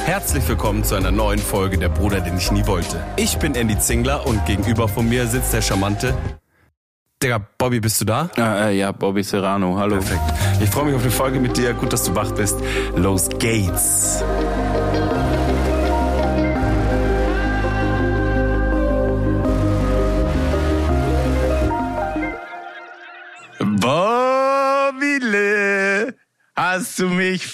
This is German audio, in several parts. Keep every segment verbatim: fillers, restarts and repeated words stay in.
Herzlich willkommen zu einer neuen Folge Der Bruder, den ich nie wollte. Ich bin Andy Zingler und gegenüber von mir sitzt der charmante... Digga, Bobby, bist du da? Ah, äh, ja, Bobby Serrano, hallo. Perfekt. Ich freue mich auf die Folge mit dir. Gut, dass du wach bist. Los geht's. Bobby, hast du mich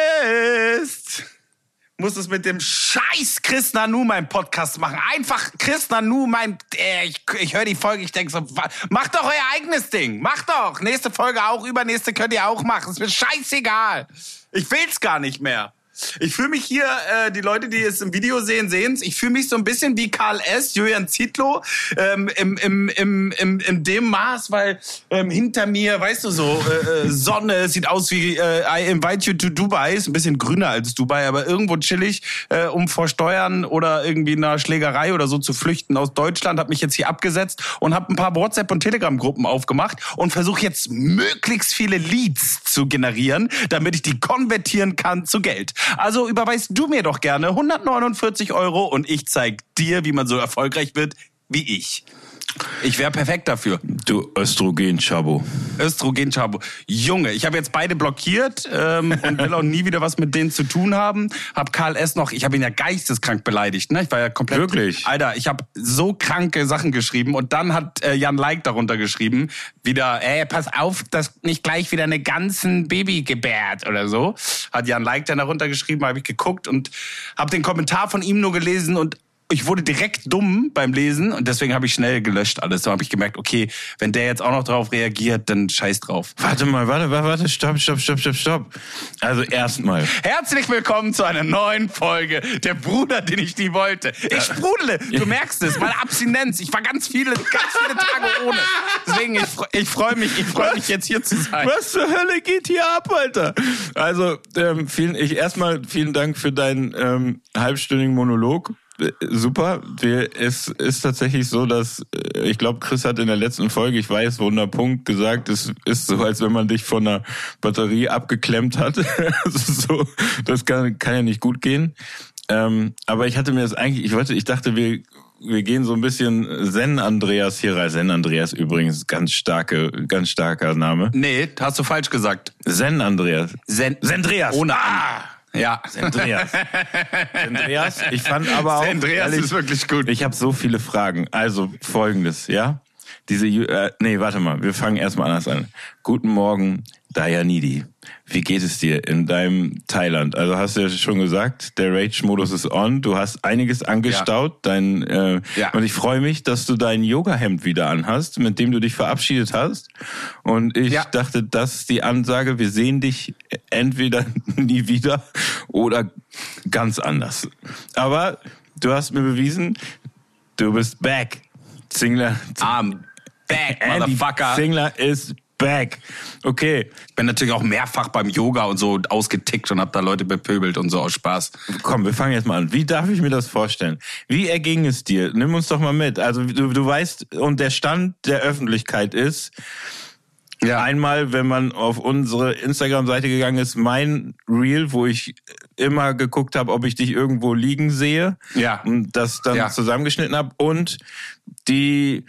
vermisst? Muss es mit dem scheiß Chris Nanu meinen Podcast machen. Einfach Chris Nanu mein... Äh, ich ich höre die Folge, ich denke so, macht doch euer eigenes Ding. Macht doch. Nächste Folge auch, übernächste könnt ihr auch machen. Ist mir scheißegal. Ich will's gar nicht mehr. Ich fühle mich hier, äh, die Leute, die es im Video sehen, sehen's. Ich fühle mich so ein bisschen wie Karl S., Julian Zietlow, ähm, im, im, im, im, in dem Maß, weil ähm, hinter mir, weißt du so, äh, Sonne, sieht aus wie äh, I invite you to Dubai, ist ein bisschen grüner als Dubai, aber irgendwo chillig, äh, um vor Steuern oder irgendwie einer Schlägerei oder so zu flüchten aus Deutschland, habe mich jetzt hier abgesetzt und habe ein paar WhatsApp- und Telegram-Gruppen aufgemacht und versuche jetzt möglichst viele Leads zu generieren, damit ich die konvertieren kann zu Geld. Also überweist du mir doch gerne hundertneunundvierzig Euro und ich zeig dir, wie man so erfolgreich wird wie ich. Ich wäre perfekt dafür. Du Östrogen-Chabo. Östrogen-Chabo. Junge, ich habe jetzt beide blockiert ähm, und will auch nie wieder was mit denen zu tun haben. Hab Karl S. noch, ich habe ihn ja geisteskrank beleidigt. Ne? Ich war ja komplett... Wirklich? Alter, ich habe so kranke Sachen geschrieben und dann hat äh, Jan Like darunter geschrieben, wieder, ey, pass auf, dass nicht gleich wieder eine ganzen Baby gebärt oder so. Hat Jan Like dann darunter geschrieben, habe ich geguckt und habe den Kommentar von ihm nur gelesen und ich wurde direkt dumm beim Lesen und deswegen habe ich schnell gelöscht alles. Da habe ich gemerkt, okay, wenn der jetzt auch noch drauf reagiert, dann scheiß drauf. Warte mal, warte, warte, warte, stopp, stopp, stopp, stopp, stopp. Also erstmal. Herzlich willkommen zu einer neuen Folge Der Bruder, den ich nie wollte. Ich sprudele, du merkst es, meine Abstinenz. Ich war ganz viele, ganz viele Tage ohne. Deswegen, ich, ich freue mich, ich freue mich jetzt hier zu sein. Was zur Hölle geht hier ab, Alter? Also, ähm, vielen, ich erstmal vielen Dank für deinen ähm, halbstündigen Monolog. Super. Wir, es ist tatsächlich so, dass ich glaube, Chris hat in der letzten Folge, ich weiß, Wunderpunkt gesagt, es ist so, als wenn man dich von einer Batterie abgeklemmt hat. Also so, das kann, kann ja nicht gut gehen. Ähm, aber ich hatte mir das eigentlich, ich wollte, ich dachte, wir wir gehen so ein bisschen Zen-Andreas hier rein. Zen-Andreas übrigens, ganz starke, ganz starker Name. Nee, hast du falsch gesagt. Zen-Andreas. Zen Zendreas. Ohne ah! Ja. Andreas. Andreas. Ich fand aber auch... Andreas ist wirklich gut. Ich habe so viele Fragen. Also Folgendes, ja? Diese... Äh, nee, warte mal. Wir fangen erstmal anders an. Guten Morgen, Dayanidi. Wie geht es dir in deinem Thailand? Also hast du ja schon gesagt, der Rage-Modus ist on. Du hast einiges angestaut. Ja. Dein, äh, ja. Und ich freue mich, dass du dein Yoga-Hemd wieder anhast, mit dem du dich verabschiedet hast. Und ich ja. dachte, das ist die Ansage. Wir sehen dich entweder nie wieder oder ganz anders. Aber du hast mir bewiesen, du bist back. Zingler. I'm back, motherfucker. Zingler ist back. Okay. Ich bin natürlich auch mehrfach beim Yoga und so ausgetickt und hab da Leute bepöbelt und so aus Spaß. Komm, wir fangen jetzt mal an. Wie darf ich mir das vorstellen? Wie erging es dir? Nimm uns doch mal mit. Also du, du weißt, und der Stand der Öffentlichkeit ist, ja. Einmal, wenn man auf unsere Instagram-Seite gegangen ist, mein Reel, wo ich immer geguckt habe, ob ich dich irgendwo liegen sehe. Ja. Und das dann ja. zusammengeschnitten habe. Und die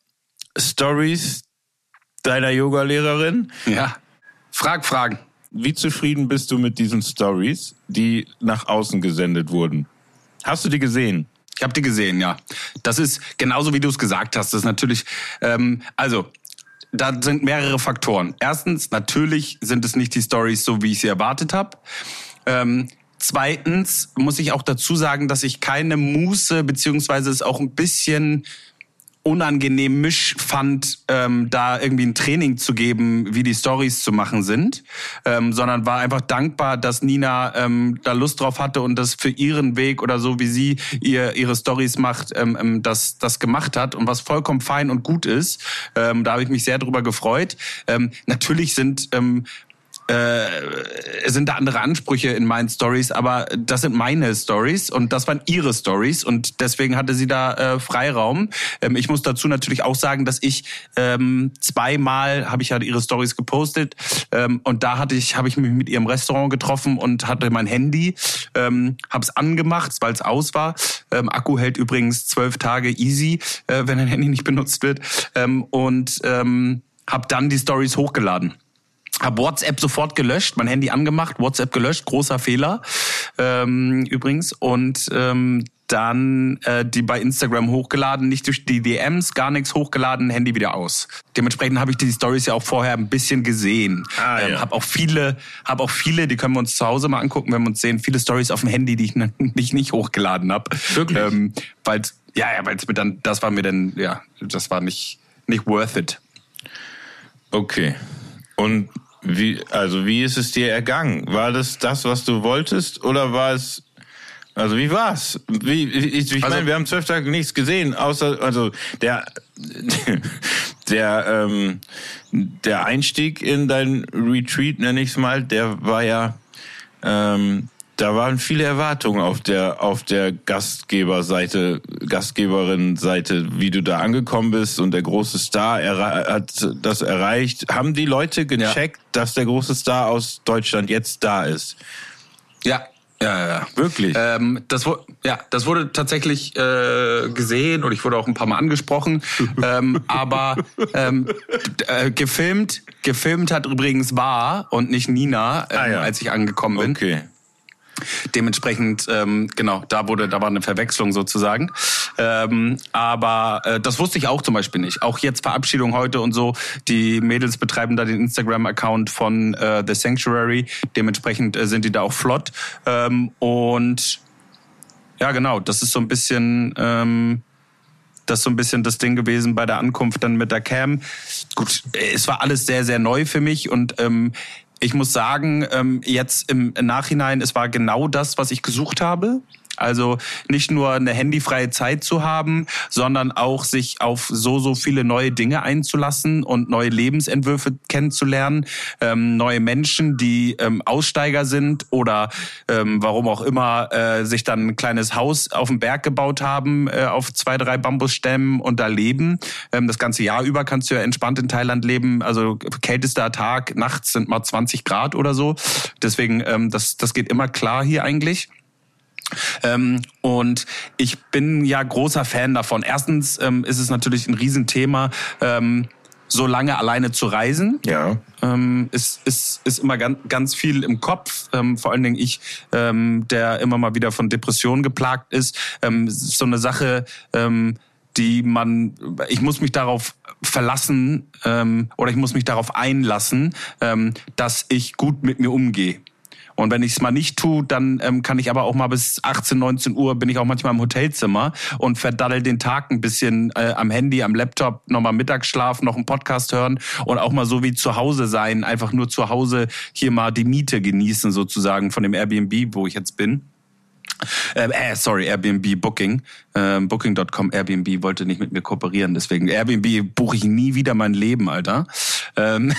Stories deiner Yoga-Lehrerin. Ja. Frag Fragen. Wie zufrieden bist du mit diesen Stories, die nach außen gesendet wurden? Hast du die gesehen? Ich habe die gesehen, ja. Das ist genauso, wie du es gesagt hast. Das ist natürlich, ähm, also, da sind mehrere Faktoren. Erstens, natürlich sind es nicht die Stories so, wie ich sie erwartet habe. Ähm, zweitens muss ich auch dazu sagen, dass ich keine Muße, beziehungsweise es auch ein bisschen unangenehm misch fand, ähm, da irgendwie ein Training zu geben, wie die Storys zu machen sind, ähm, sondern war einfach dankbar, dass Nina ähm, da Lust drauf hatte und das für ihren Weg oder so, wie sie ihr ihre Storys macht, ähm, das das gemacht hat und was vollkommen fein und gut ist. Ähm, da habe ich mich sehr drüber gefreut. Ähm, natürlich sind ähm, äh, sind da andere Ansprüche in meinen Stories, aber das sind meine Stories und das waren ihre Stories und deswegen hatte sie da äh, Freiraum. Ähm, ich muss dazu natürlich auch sagen, dass ich ähm, zweimal habe ich ja ihre Stories gepostet ähm, und da hatte ich habe ich mich mit ihrem Restaurant getroffen und hatte mein Handy, ähm, habe es angemacht, weil es aus war. Ähm, Akku hält übrigens zwölf Tage easy, äh, wenn ein Handy nicht benutzt wird ähm, und ähm, habe dann die Stories hochgeladen. Hab WhatsApp sofort gelöscht, mein Handy angemacht, WhatsApp gelöscht, großer Fehler ähm, übrigens. Und ähm, dann äh, die bei Instagram hochgeladen, nicht durch die D Ms, gar nichts hochgeladen, Handy wieder aus. Dementsprechend habe ich die Stories ja auch vorher ein bisschen gesehen. Ah, ja. ähm, hab auch viele, hab auch viele, die können wir uns zu Hause mal angucken, wenn wir uns sehen, viele Stories auf dem Handy, die ich nicht, nicht hochgeladen habe. Wirklich? Ähm, weil ja, ja, weil es mir dann, das war mir dann, ja, das war nicht nicht worth it. Okay. Und wie, also wie ist es dir ergangen? War das das, was du wolltest, oder war es, also wie war's? Wie, ich, ich also, meine, wir haben zwölf Tage nichts gesehen, außer, also der, der, ähm, der Einstieg in dein Retreat, nenne ich es mal, der war ja, ähm, da waren viele Erwartungen auf der auf der Gastgeberseite, Gastgeberin-Seite, wie du da angekommen bist und der große Star er, hat das erreicht. Haben die Leute gecheckt, ja, dass der große Star aus Deutschland jetzt da ist? Ja, ja, ja. Wirklich? Ähm, das, ja, das wurde tatsächlich äh, gesehen und ich wurde auch ein paar Mal angesprochen. ähm, aber ähm, äh, gefilmt, gefilmt hat übrigens War und nicht Nina, äh, ah, ja, als ich angekommen bin. Okay. Dementsprechend, ähm, genau, da wurde, da war eine Verwechslung sozusagen. Ähm, aber äh, das wusste ich auch zum Beispiel nicht. Auch jetzt Verabschiedung heute und so. Die Mädels betreiben da den Instagram-Account von äh, The Sanctuary. Dementsprechend äh, sind die da auch flott. Ähm, und ja, genau, das ist so ein bisschen... Ähm, Das ist so ein bisschen das Ding gewesen bei der Ankunft dann mit der Cam. Gut, es war alles sehr, sehr neu für mich und ähm, ich muss sagen, ähm, jetzt im Nachhinein, es war genau das, was ich gesucht habe. Also nicht nur eine handyfreie Zeit zu haben, sondern auch sich auf so, so viele neue Dinge einzulassen und neue Lebensentwürfe kennenzulernen. Ähm, neue Menschen, die ähm, Aussteiger sind oder ähm, warum auch immer äh, sich dann ein kleines Haus auf dem Berg gebaut haben, äh, auf zwei, drei Bambusstämmen und da leben. Ähm, das ganze Jahr über kannst du ja entspannt in Thailand leben. Also kältester Tag, nachts sind mal zwanzig Grad oder so. Deswegen, ähm, das, das geht immer klar hier eigentlich. Ähm, und ich bin ja großer Fan davon. Erstens ähm, ist es natürlich ein Riesenthema, ähm, so lange alleine zu reisen. Ja. Ähm, ist, ist, ist immer ganz, ganz viel im Kopf. Ähm, vor allen Dingen ich, ähm, der immer mal wieder von Depressionen geplagt ist. Ähm, ist so eine Sache, ähm, die man, ich muss mich darauf verlassen ähm, oder ich muss mich darauf einlassen, ähm, dass ich gut mit mir umgehe. Und wenn ich es mal nicht tue, dann ähm, kann ich aber auch mal bis achtzehn, neunzehn Uhr bin ich auch manchmal im Hotelzimmer und verdaddel den Tag ein bisschen äh, am Handy, am Laptop, nochmal Mittagsschlaf, noch einen Podcast hören und auch mal so wie zu Hause sein, einfach nur zu Hause hier mal die Miete genießen sozusagen von dem Airbnb, wo ich jetzt bin. Äh, sorry, Airbnb Booking. Ähm, Booking Punkt com, Airbnb wollte nicht mit mir kooperieren, deswegen Airbnb buche ich nie wieder mein Leben, Alter. Ähm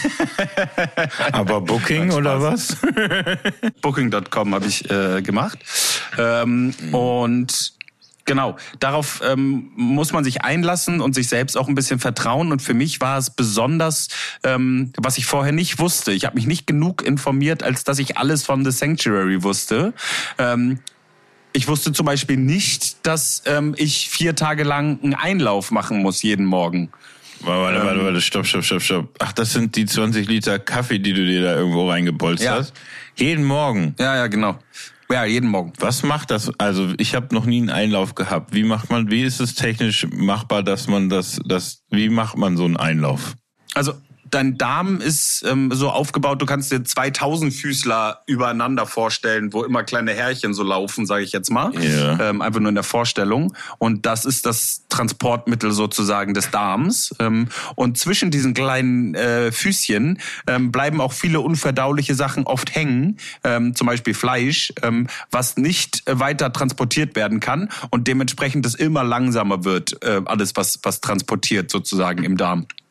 Aber Booking oder was? Booking Punkt com habe ich äh, gemacht. Ähm, mhm. Und genau, darauf ähm, muss man sich einlassen und sich selbst auch ein bisschen vertrauen. Und für mich war es besonders, ähm, was ich vorher nicht wusste. Ich habe mich nicht genug informiert, als dass ich alles von The Sanctuary wusste. Ähm, Ich wusste zum Beispiel nicht, dass ähm, ich vier Tage lang einen Einlauf machen muss jeden Morgen. Warte, warte, warte, warte, stopp, stopp, stopp, stopp. Ach, das sind die zwanzig Liter Kaffee, die du dir da irgendwo reingebolzt ja. hast? Jeden Morgen? Ja, ja, genau. Ja, jeden Morgen. Was macht das? Also ich habe noch nie einen Einlauf gehabt. Wie macht man, wie ist es technisch machbar, dass man das, das, wie macht man so einen Einlauf? Also dein Darm ist ähm, so aufgebaut, du kannst dir zweitausend Füßler übereinander vorstellen, wo immer kleine Härchen so laufen, sage ich jetzt mal. Yeah. Ähm, einfach nur in der Vorstellung. Und das ist das Transportmittel sozusagen des Darms. Ähm, und zwischen diesen kleinen äh, Füßchen ähm, bleiben auch viele unverdauliche Sachen oft hängen, ähm, zum Beispiel Fleisch, ähm, was nicht äh, weiter transportiert werden kann und dementsprechend es immer langsamer wird, äh, alles was, was transportiert sozusagen im Darm.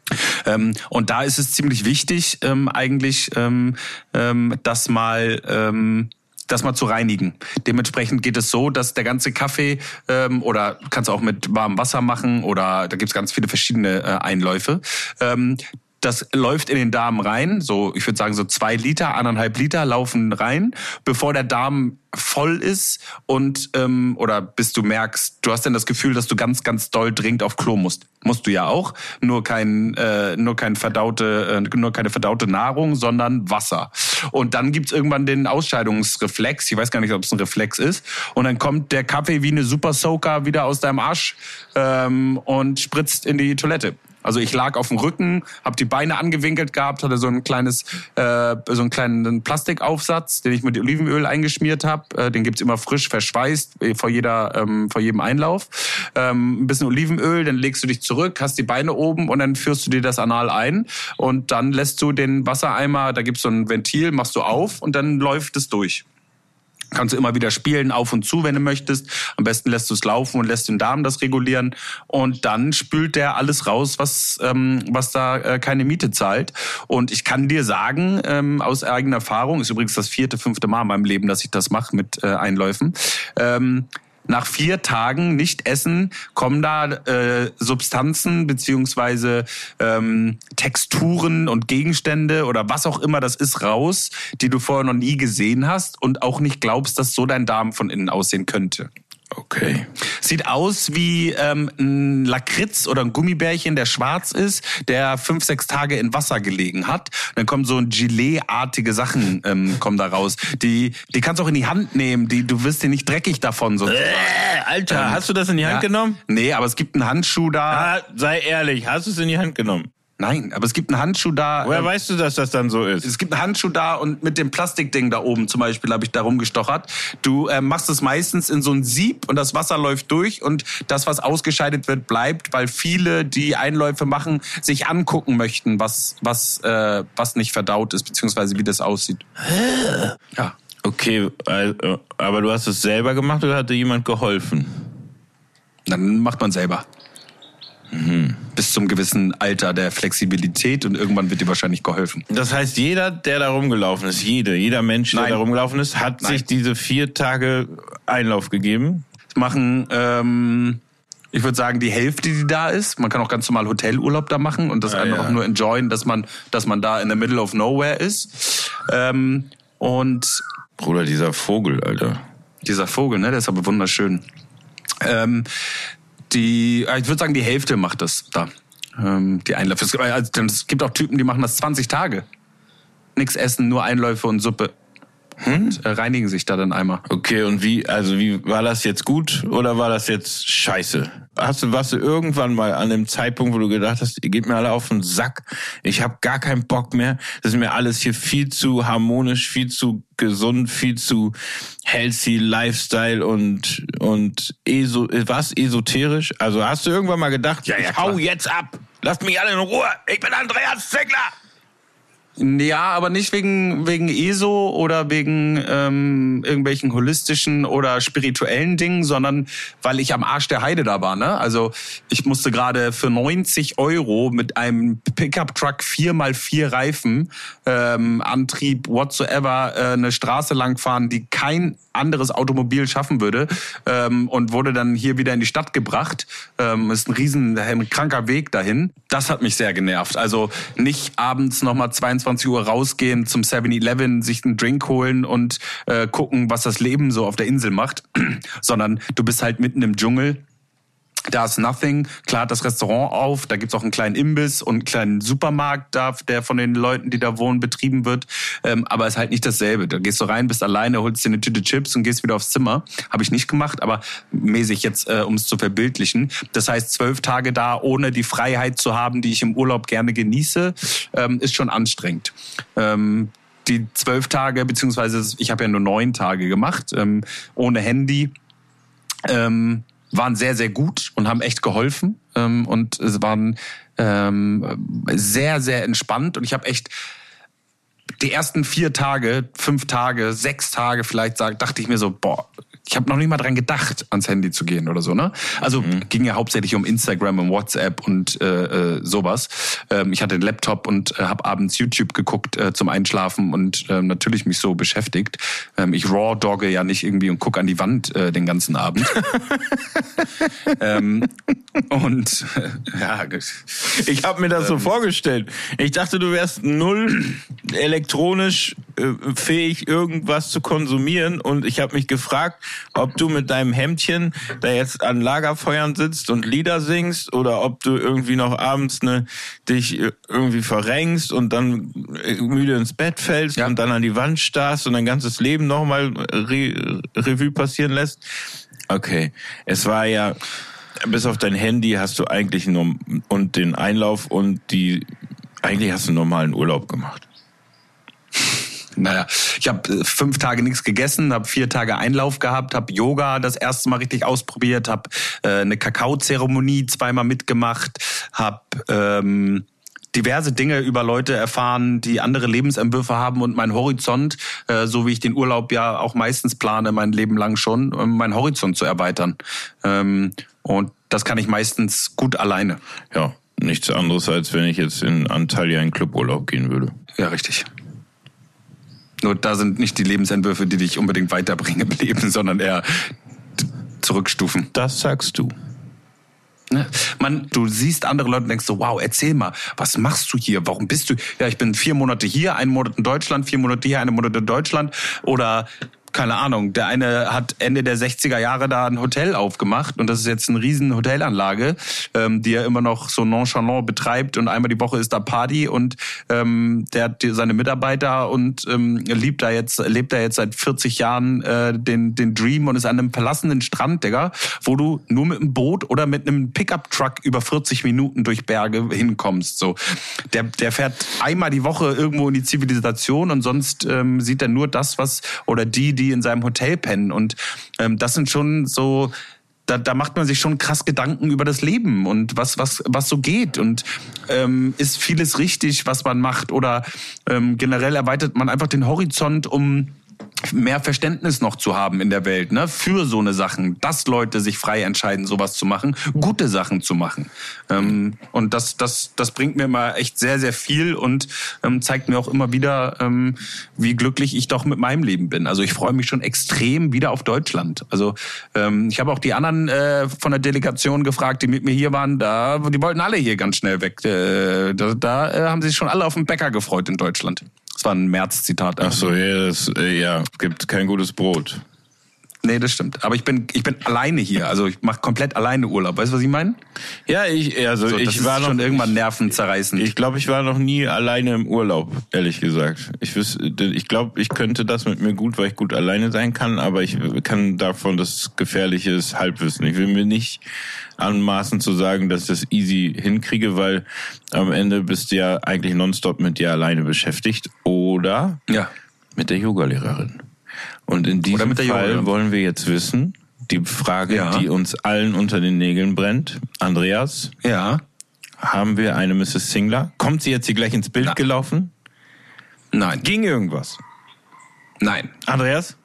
Ähm, und da ist es ziemlich wichtig, ähm, eigentlich, ähm, ähm, das mal, ähm, das mal zu reinigen. Dementsprechend geht es so, dass der ganze Kaffee ähm, oder kannst du auch mit warmem Wasser machen oder da gibt's ganz viele verschiedene äh, Einläufe. Ähm, Das läuft in den Darm rein, so ich würde sagen so zwei Liter, anderthalb Liter laufen rein, bevor der Darm voll ist und ähm, oder bis du merkst, du hast dann das Gefühl, dass du ganz ganz doll dringend auf Klo musst. Musst du ja auch, nur kein äh, nur kein verdaute äh, nur keine verdaute Nahrung, sondern Wasser. Und dann gibt's irgendwann den Ausscheidungsreflex. Ich weiß gar nicht, ob es ein Reflex ist. Und dann kommt der Kaffee wie eine Super Soaker wieder aus deinem Arsch ähm, und spritzt in die Toilette. Also ich lag auf dem Rücken, habe die Beine angewinkelt gehabt, hatte so ein kleines, äh, so einen kleinen Plastikaufsatz, den ich mit Olivenöl eingeschmiert habe. Äh, den gibt's immer frisch verschweißt vor jeder, ähm, vor jedem Einlauf. Ähm, ein bisschen Olivenöl, dann legst du dich zurück, hast die Beine oben und dann führst du dir das anal ein und dann lässt du den Wassereimer, da gibt's so ein Ventil, machst du auf und dann läuft es durch. Kannst du immer wieder spielen, auf und zu, wenn du möchtest. Am besten lässt du es laufen und lässt den Darm das regulieren. Und dann spült der alles raus, was ähm, was da äh, keine Miete zahlt. Und ich kann dir sagen, ähm, aus eigener Erfahrung, ist übrigens das vierte, fünfte Mal in meinem Leben, dass ich das mache mit äh, Einläufen, ähm, nach vier Tagen nicht essen, kommen da äh, Substanzen beziehungsweise ähm, Texturen und Gegenstände oder was auch immer das ist raus, die du vorher noch nie gesehen hast und auch nicht glaubst, dass so dein Darm von innen aussehen könnte. Okay. Sieht aus wie ähm, ein Lakritz oder ein Gummibärchen, der schwarz ist, der fünf, sechs Tage in Wasser gelegen hat. Dann kommen so Gelee-artige Sachen ähm, kommen da raus. Die, die kannst du auch in die Hand nehmen. Die, du wirst dir nicht dreckig davon. Sozusagen. Äh, Alter, ähm, hast du das in die Hand ja, genommen? Nee, aber es gibt einen Handschuh da. Ah, sei ehrlich, hast du es in die Hand genommen? Nein, aber es gibt einen Handschuh da. Woher ähm, weißt du, dass das dann so ist? Es gibt einen Handschuh da und mit dem Plastikding da oben zum Beispiel habe ich da rumgestochert. Du äh, machst es meistens in so ein Sieb und das Wasser läuft durch und das, was ausgescheidet wird, bleibt, weil viele, die Einläufe machen, sich angucken möchten, was was äh, was nicht verdaut ist, beziehungsweise wie das aussieht. Ja. Okay, also, aber du hast es selber gemacht oder hat dir jemand geholfen? Dann macht man selber. Mhm. Bis zum gewissen Alter der Flexibilität und irgendwann wird dir wahrscheinlich geholfen. Das heißt, jeder, der da rumgelaufen ist, jede, jeder Mensch, der Nein. da rumgelaufen ist, hat Nein. sich diese vier Tage Einlauf gegeben? Das machen, ähm, ich würde sagen, die Hälfte, die da ist. Man kann auch ganz normal Hotelurlaub da machen und das Ah, einfach ja. nur enjoyen, dass man, dass man da in the middle of nowhere ist. Ähm, und Bruder, dieser Vogel, Alter. dieser Vogel, ne, der ist aber wunderschön. Ähm, die, ich würde sagen, die Hälfte macht das da. Ähm, die Einläufe. Es gibt, also, es gibt auch Typen, die machen das zwanzig Tage. Nix essen, nur Einläufe und Suppe. Und äh, reinigen sich da dann einmal. Okay, und wie, also wie, war das jetzt gut oder war das jetzt scheiße? Hast du, warst du irgendwann mal an dem Zeitpunkt, wo du gedacht hast, ihr geht mir alle auf den Sack, ich habe gar keinen Bock mehr, das ist mir alles hier viel zu harmonisch, viel zu gesund, viel zu healthy Lifestyle und und eso, was esoterisch? Also hast du irgendwann mal gedacht, Ja, ja, ich hau klar. jetzt ab, lasst mich alle in Ruhe, ich bin Andreas Ziegler. Ja, aber nicht wegen wegen E S O oder wegen ähm, irgendwelchen holistischen oder spirituellen Dingen, sondern weil ich am Arsch der Heide da war. Ne? Also ich musste gerade für neunzig Euro mit einem Pickup-Truck vier mal vier Reifen, ähm, Antrieb, whatsoever, äh, eine Straße lang fahren, die kein anderes Automobil schaffen würde, ähm, und wurde dann hier wieder in die Stadt gebracht. Ähm, ist ein riesen, ein kranker Weg dahin. Das hat mich sehr genervt. Also nicht abends nochmal zweiundzwanzig Uhr rausgehen zum seven eleven, sich einen Drink holen und äh, gucken, was das Leben so auf der Insel macht, sondern du bist halt mitten im Dschungel. Da ist nothing. Klar hat das Restaurant auf, da gibt's auch einen kleinen Imbiss und einen kleinen Supermarkt, da, der von den Leuten, die da wohnen, betrieben wird. Ähm, aber ist halt nicht dasselbe. Da gehst du rein, bist alleine, holst dir eine Tüte Chips und gehst wieder aufs Zimmer. Habe ich nicht gemacht, aber mäßig jetzt, äh, um es zu verbildlichen. Das heißt, zwölf Tage da, ohne die Freiheit zu haben, die ich im Urlaub gerne genieße, ähm, ist schon anstrengend. Ähm, die zwölf Tage, beziehungsweise ich habe ja nur neun Tage gemacht, ähm, ohne Handy, ähm, waren sehr, sehr gut und haben echt geholfen, ähm, und es waren ähm, sehr, sehr entspannt und ich habe echt die ersten vier Tage, fünf Tage, sechs Tage vielleicht, dachte ich mir so, boah, Ich habe noch nicht mal dran gedacht, ans Handy zu gehen oder so, ne? Also mhm. ging ja hauptsächlich um Instagram und WhatsApp und äh, äh, sowas. Ähm, ich hatte den Laptop und äh, habe abends YouTube geguckt äh, zum Einschlafen und äh, natürlich mich so beschäftigt. Ähm, ich raw-dogge ja nicht irgendwie und gucke an die Wand äh, den ganzen Abend. ähm, und äh, ja, ich habe mir das ähm, so vorgestellt. Ich dachte, du wärst null elektronisch äh, fähig, irgendwas zu konsumieren, und ich habe mich gefragt, ob du mit deinem Hemdchen da jetzt an Lagerfeuern sitzt und Lieder singst oder ob du irgendwie noch abends ne, dich irgendwie verrenkst und dann müde ins Bett fällst ja. und dann an die Wand starrst und dein ganzes Leben nochmal Re- Revue passieren lässt. Okay, es war ja, bis auf dein Handy hast du eigentlich nur und den Einlauf und die, eigentlich hast du einen normalen Urlaub gemacht. Naja, ich habe fünf Tage nichts gegessen, habe vier Tage Einlauf gehabt, habe Yoga das erste Mal richtig ausprobiert, habe äh, eine Kakaozeremonie zweimal mitgemacht, habe ähm, diverse Dinge über Leute erfahren, die andere Lebensentwürfe haben, und mein Horizont, äh, so wie ich den Urlaub ja auch meistens plane, mein Leben lang schon, um meinen Horizont zu erweitern. Ähm, und das kann ich meistens gut alleine. Ja, nichts anderes, als wenn ich jetzt in Antalya in Cluburlaub gehen würde. Ja, richtig. Nur da sind nicht die Lebensentwürfe, die dich unbedingt weiterbringen im Leben, sondern eher zurückstufen. Das sagst du. Man, du siehst andere Leute und denkst so, wow, erzähl mal, was machst du hier? Warum bist du? Ja, ich bin vier Monate hier, einen Monat in Deutschland, vier Monate hier, einen Monat in Deutschland. Oder keine Ahnung, der eine hat Ende der sechziger Jahre da ein Hotel aufgemacht und das ist jetzt eine riesen Hotelanlage, ähm, die er immer noch so nonchalant betreibt, und einmal die Woche ist da Party, und ähm, der hat seine Mitarbeiter und ähm, lebt da jetzt, lebt da jetzt seit vierzig Jahren äh, den den Dream und ist an einem verlassenen Strand, Digga, wo du nur mit einem Boot oder mit einem Pickup-Truck über vierzig Minuten durch Berge hinkommst. So, der der fährt einmal die Woche irgendwo in die Zivilisation und sonst ähm, sieht er nur das, was oder die, die in seinem Hotel pennen, und ähm, das sind schon so, da, da macht man sich schon krass Gedanken über das Leben und was was was so geht, und ähm, ist vieles richtig, was man macht, oder ähm, generell erweitert man einfach den Horizont, um mehr Verständnis noch zu haben in der Welt, ne, für so eine Sachen, dass Leute sich frei entscheiden, sowas zu machen, gute Sachen zu machen. Ähm, und das, das, das bringt mir immer echt sehr, sehr viel und ähm, zeigt mir auch immer wieder, ähm, wie glücklich ich doch mit meinem Leben bin. Also ich freue mich schon extrem wieder auf Deutschland. Also ähm, ich habe auch die anderen äh, von der Delegation gefragt, die mit mir hier waren, da, die wollten alle hier ganz schnell weg. Äh, da da äh, haben sich schon alle auf den Bäcker gefreut in Deutschland. Das war ein März-Zitat. Ach so, ja, das, äh, ja, gibt kein gutes Brot. Nee, das stimmt. Aber ich bin ich bin alleine hier. Also ich mache komplett alleine Urlaub. Weißt du, was ich meine? Ja, ich also so, ich war noch schon irgendwann nervenzerreißend. Ich glaube, ich war noch nie alleine im Urlaub, ehrlich gesagt. Ich wüs, ich glaube, ich könnte das mit mir gut, weil ich gut alleine sein kann, aber ich kann davon das Gefährliche ist Halbwissen. Ich will mir nicht anmaßen zu sagen, dass ich das easy hinkriege, weil am Ende bist du ja eigentlich nonstop mit dir alleine beschäftigt oder ja. mit der Yogalehrerin. Und in diesem Fall Yoga. wollen wir jetzt wissen, die Frage, ja. die uns allen unter den Nägeln brennt. Andreas, ja. haben wir eine Misses Singler? Kommt sie jetzt hier gleich ins Bild Na. gelaufen? Nein. Ging irgendwas? Nein. Andreas?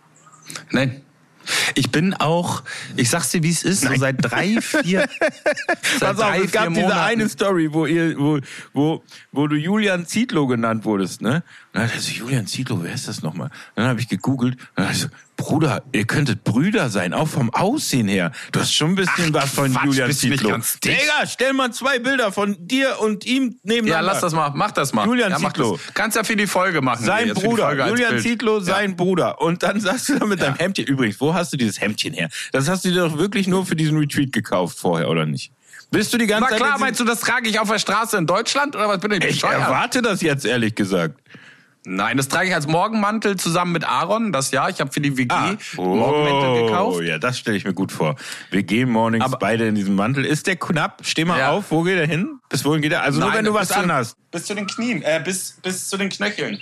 Nein. Ich bin auch, ich sag's dir, wie es ist, so seit drei, vier, seit Pass auf, drei, es gab vier diese eine Story, wo ihr, wo, wo, wo du Julian Zietlow genannt wurdest, ne? Und dann dachte ich so, Julian Zietlow, wer ist das nochmal? Dann habe ich gegoogelt, und dann dachte ich so, Bruder, ihr könntet Brüder sein, auch vom Aussehen her. Du hast schon ein bisschen Ach, was von Quatsch, Julian Zietlow. Digga, stell mal zwei Bilder von dir und ihm nebeneinander. Ja, lass das mal, mach das mal. Julian ja, Zietlow. Kannst ja für die Folge machen. Sein Bruder, Julian Zietlow, sein ja. Bruder. Und dann sagst du da mit ja. deinem Hemdchen, übrigens, wo hast du dieses Hemdchen her? Das hast du dir doch wirklich nur für diesen Retreat gekauft vorher, oder nicht? Bist du die ganze Na Zeit... Na klar, meinst du, das trage ich auf der Straße in Deutschland? Oder was bin ich Ich erwarte das jetzt, ehrlich gesagt. Nein, das trage ich als Morgenmantel zusammen mit Aaron. Das Jahr, ich habe für die W G ah. oh, Morgenmäntel gekauft. Oh ja, das stelle ich mir gut vor. W G-Mornings, aber beide in diesem Mantel. Ist der knapp? Steh mal ja. auf, wo geht er hin? Bis wohin geht er? Also Nein, nur wenn du was anhast. Bis zu den Knien, äh, bis, bis zu den Knöcheln.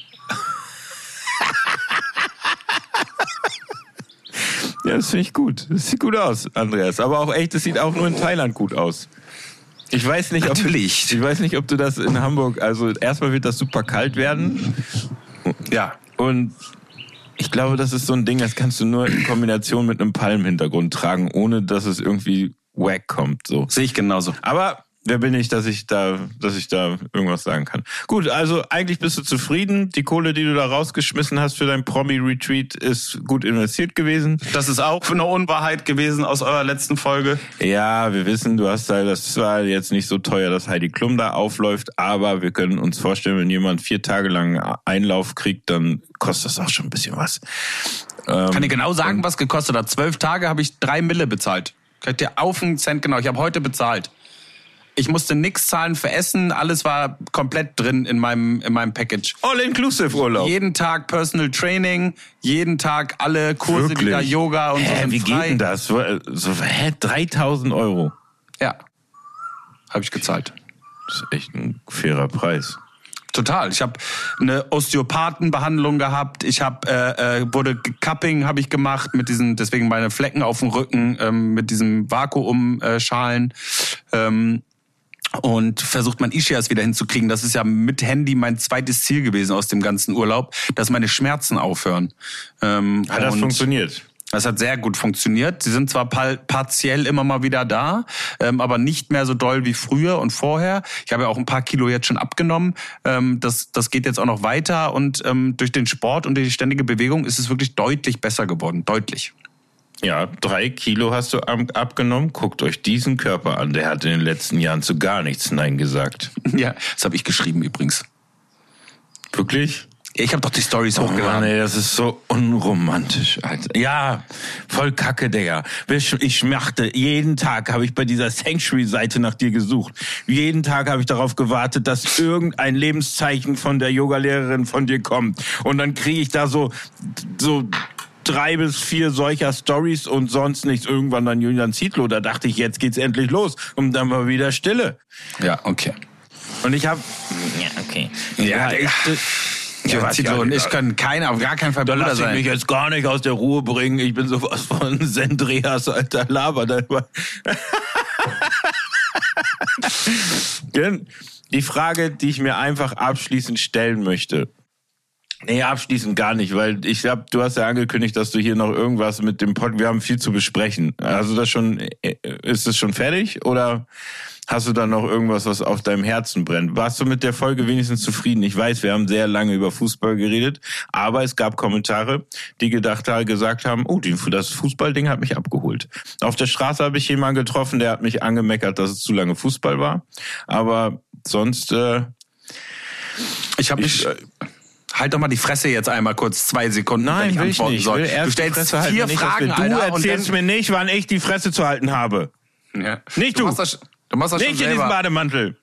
Ja, das finde ich gut. Das sieht gut aus, Andreas. Aber auch echt, das sieht auch nur in Thailand gut aus. Ich weiß nicht, ob, Natürlich. Ich weiß nicht, ob du das in Hamburg, also erstmal wird das super kalt werden. Ja. Und Ich glaube, das ist so ein Ding, das kannst du nur in Kombination mit einem Palmhintergrund tragen, ohne dass es irgendwie wack kommt. So. Sehe ich genauso. Aber wer bin ich, dass ich da, dass ich da irgendwas sagen kann? Gut, also eigentlich bist du zufrieden. Die Kohle, die du da rausgeschmissen hast für dein Promi-Retreat, ist gut investiert gewesen. Das ist auch eine Unwahrheit gewesen aus eurer letzten Folge. Ja, wir wissen, du hast da, das war jetzt nicht so teuer, dass Heidi Klum da aufläuft, aber wir können uns vorstellen, wenn jemand vier Tage lang Einlauf kriegt, dann kostet das auch schon ein bisschen was. Ähm, Kann ich genau sagen, was gekostet hat? Zwölf Tage habe ich drei Mille bezahlt. Kann ich dir auf den Cent genau. Ich habe heute bezahlt. Ich musste nix zahlen für Essen, alles war komplett drin in meinem in meinem Package. All-inclusive Urlaub. Jeden Tag Personal Training, jeden Tag alle Kurse Wirklich? wieder, Yoga und hä, so. Wie frei. geht denn das? So, so, hä, dreitausend Euro? Ja, habe ich gezahlt. Das ist echt ein fairer Preis. Total. Ich habe eine Osteopathenbehandlung gehabt. Ich habe äh, äh, wurde Cupping habe ich gemacht mit diesen, deswegen meine Flecken auf dem Rücken ähm, mit diesem Vakuumschalen. Ähm, und versucht mein Ischias wieder hinzukriegen. Das ist ja mit Handy mein zweites Ziel gewesen aus dem ganzen Urlaub, dass meine Schmerzen aufhören. Ähm, Hat das funktioniert? Das hat sehr gut funktioniert. Sie sind zwar partiell immer mal wieder da, ähm, aber nicht mehr so doll wie früher und vorher. Ich habe ja auch ein paar Kilo jetzt schon abgenommen. Ähm, das, das geht jetzt auch noch weiter und ähm, durch den Sport und die ständige Bewegung ist es wirklich deutlich besser geworden. Deutlich. Ja, drei Kilo hast du abgenommen. Guckt euch diesen Körper an. Der hat in den letzten Jahren zu gar nichts Nein gesagt. Ja, das habe ich geschrieben übrigens. Wirklich? Ich habe doch die Storys oh hochgeladen. Mann, ey, das ist so unromantisch, Alter. Ja, voll Kacke, Digga. Ich schmachte, jeden Tag habe ich bei dieser Sanctuary-Seite nach dir gesucht. Jeden Tag habe ich darauf gewartet, dass irgendein Lebenszeichen von der Yogalehrerin von dir kommt. Und dann kriege ich da so so drei bis vier solcher Stories und sonst nichts. Irgendwann dann Julian Zietlow, da dachte ich, jetzt geht's endlich los. Und dann war wieder Stille. Ja, okay. Und ich habe... Ja, okay. Ja, ja ich... Ja, Zietlow und ich können keine, auf gar keinen Fall Bruder sein. Da lasse ich sein. mich jetzt gar nicht aus der Ruhe bringen. Ich bin sowas von Sendreas, alter Laber. Die Frage, die ich mir einfach abschließend stellen möchte. Nee, abschließend gar nicht, weil ich glaube, du hast ja angekündigt, dass du hier noch irgendwas mit dem Pod, wir haben viel zu besprechen. Also das schon, ist es schon fertig oder hast du da noch irgendwas, was auf deinem Herzen brennt? Warst du mit der Folge wenigstens zufrieden? Ich weiß, wir haben sehr lange über Fußball geredet, aber es gab Kommentare, die gedacht haben, gesagt haben, oh, das Fußballding hat mich abgeholt. Auf der Straße habe ich jemanden getroffen, der hat mich angemeckert, dass es zu lange Fußball war, aber sonst äh, ich habe mich äh, halt doch mal die Fresse jetzt einmal kurz zwei Sekunden, Nein, wenn ich will antworten ich nicht. soll. Ich will du stellst vier nicht, Fragen, du Alter, erzählst und mir nicht, wann ich die Fresse zu halten habe. Ja. Nicht du. Du machst das, du machst das nicht schon in selber. diesem Bademantel.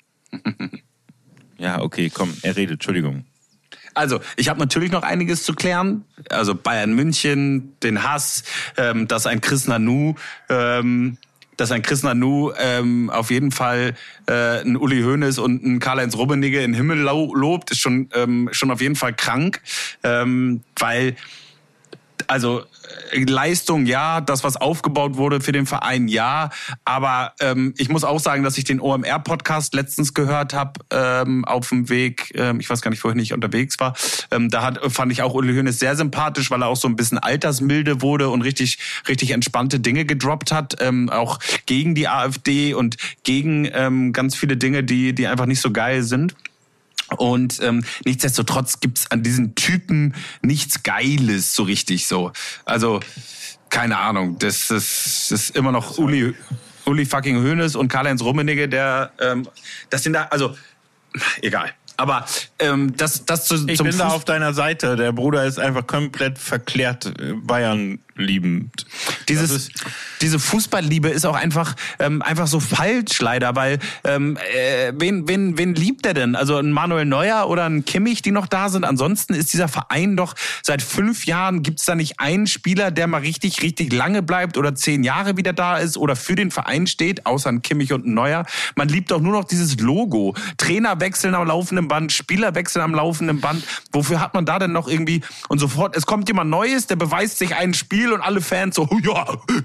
Ja, okay, komm, er redet, Entschuldigung. Also, ich habe natürlich noch einiges zu klären. Also Bayern München, den Hass, ähm, dass ein Chris Nanu, ähm, dass ein Chris Nanu ähm, auf jeden Fall äh, ein Uli Hoeneß und ein Karl-Heinz Rummenigge in den Himmel lobt, ist schon ähm, schon auf jeden Fall krank, ähm, weil also Leistung ja, das was aufgebaut wurde für den Verein ja, aber ähm, ich muss auch sagen, dass ich den O M R-Podcast letztens gehört habe ähm, auf dem Weg, ähm, ich weiß gar nicht, wohin ich unterwegs war, ähm, da hat, fand ich auch Uli Hoeneß sehr sympathisch, weil er auch so ein bisschen altersmilde wurde und richtig richtig entspannte Dinge gedroppt hat, ähm, auch gegen die AfD und gegen ähm, ganz viele Dinge, die die einfach nicht so geil sind. Und ähm, nichtsdestotrotz gibt's an diesen Typen nichts Geiles so richtig so. Also, keine Ahnung, das, das, das ist immer noch Uli, Uli fucking Hoeneß und Karl-Heinz Rummenigge, der, ähm, das sind da, also, egal. Aber ähm, das, das zu, ich zum bin Fuß- da auf deiner Seite. Der Bruder ist einfach komplett verklärt, Bayern liebend. Dieses, Das ist- diese Fußballliebe ist auch einfach ähm, einfach so falsch leider, weil ähm, äh, wen, wen, wen liebt er denn? Also ein Manuel Neuer oder ein Kimmich, die noch da sind. Ansonsten ist dieser Verein doch seit fünf Jahren, gibt's da nicht einen Spieler, der mal richtig, richtig lange bleibt oder zehn Jahre wieder da ist oder für den Verein steht, außer ein Kimmich und ein Neuer. Man liebt doch nur noch dieses Logo. Trainer wechseln am laufenden Band, Spieler wechseln am laufenden Band. Wofür hat man da denn noch irgendwie und sofort, es kommt jemand Neues, der beweist sich ein Spiel und alle Fans so, ja, der wird jetzt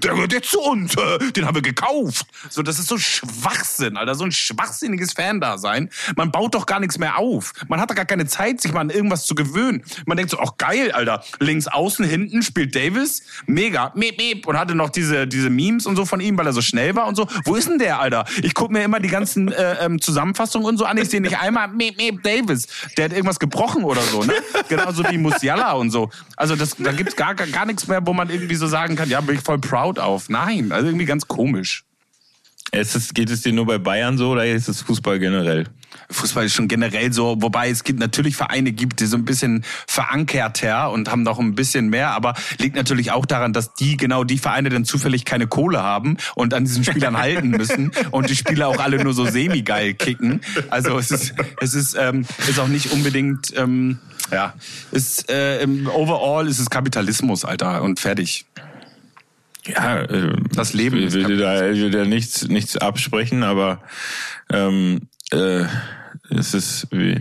zu uns, den haben wir gekauft. So, das ist so Schwachsinn, Alter, so ein schwachsinniges Fan-Dasein. Man baut doch gar nichts mehr auf. Man hat doch gar keine Zeit, sich mal an irgendwas zu gewöhnen. Man denkt so, ach geil, Alter, links außen, hinten spielt Davis, mega, meep, meep, und hatte noch diese, diese Memes und so von ihm, weil er so schnell war und so. Wo ist denn der, Alter? Ich gucke mir immer die ganzen äh, ähm, Zusammenfassungen und so an, ich sehe nicht einmal, meep, meep, Davis, der hat irgendwas gebrochen oder so, ne? Genauso wie Musiala und so. Also das, da gibt's gar, gar, gar nichts mehr, wo man irgendwie so sagen kann, ja, bin ich voll proud auf. Nein, also irgendwie ganz komisch. Ist es, geht es dir nur bei Bayern so oder ist es Fußball generell? Fußball ist schon generell so, wobei es gibt natürlich Vereine gibt, die so ein bisschen verankerter und haben noch ein bisschen mehr, aber liegt natürlich auch daran, dass die genau die Vereine dann zufällig keine Kohle haben und an diesen Spielern halten müssen und die Spieler auch alle nur so semi-geil kicken. Also es ist es ist ähm, ist auch nicht unbedingt ähm, ja, ist äh, im Overall ist es Kapitalismus, Alter, und fertig. Ja, äh, das Leben ich will, will da, ich will da nichts, nichts absprechen, aber ähm, äh, es ist wie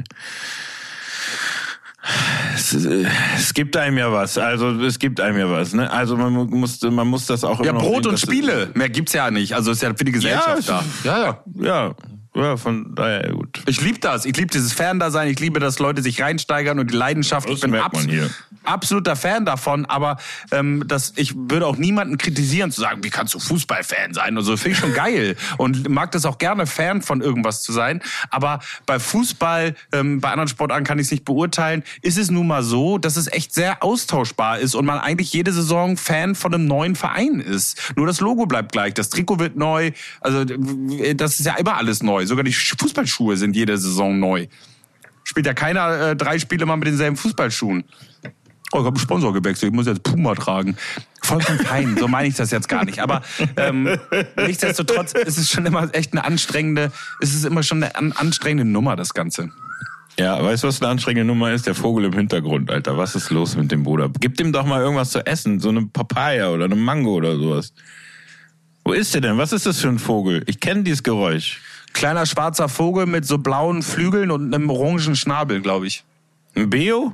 es, äh, es gibt einem ja was, also es gibt einem ja was, ne? Also man muss, man muss das auch immer ja, noch Brot sehen, und Spiele, mehr gibt's ja nicht, also ist ja für die Gesellschaft ja, da. Ja, ja. Ja. Ja, von daher gut. Ich liebe das. Ich liebe dieses Fan-Dasein. Ich liebe, dass Leute sich reinsteigern und die Leidenschaft. Das ich bin merkt man hier. absoluter Fan davon. Aber ähm, das, ich würde auch niemanden kritisieren, zu sagen, wie kannst du Fußballfan sein? Und so finde ich schon geil. Und mag das auch gerne, Fan von irgendwas zu sein. Aber bei Fußball, ähm, bei anderen Sportarten kann ich es nicht beurteilen. Ist es nun mal so, dass es echt sehr austauschbar ist und man eigentlich jede Saison Fan von einem neuen Verein ist. Nur das Logo bleibt gleich. Das Trikot wird neu. Also das ist ja immer alles neu. Sogar die Fußballschuhe sind jede Saison neu. Spielt ja keiner äh, drei Spiele mal mit denselben Fußballschuhen. Oh, ich habe einen Sponsor gewechselt, ich muss jetzt Puma tragen. Vollkommen fein, so meine ich das jetzt gar nicht. Aber ähm, nichtsdestotrotz ist es schon immer echt eine anstrengende, ist es immer schon eine an, anstrengende Nummer, das Ganze. Ja, weißt du, was eine anstrengende Nummer ist? Der Vogel im Hintergrund, Alter. Was ist los mit dem Bruder? Gib dem doch mal irgendwas zu essen, so eine Papaya oder eine Mango oder sowas. Wo ist der denn? Was ist das für ein Vogel? Ich kenne dieses Geräusch. Kleiner schwarzer Vogel mit so blauen Flügeln und einem orangen Schnabel, glaube ich. Ein Beo?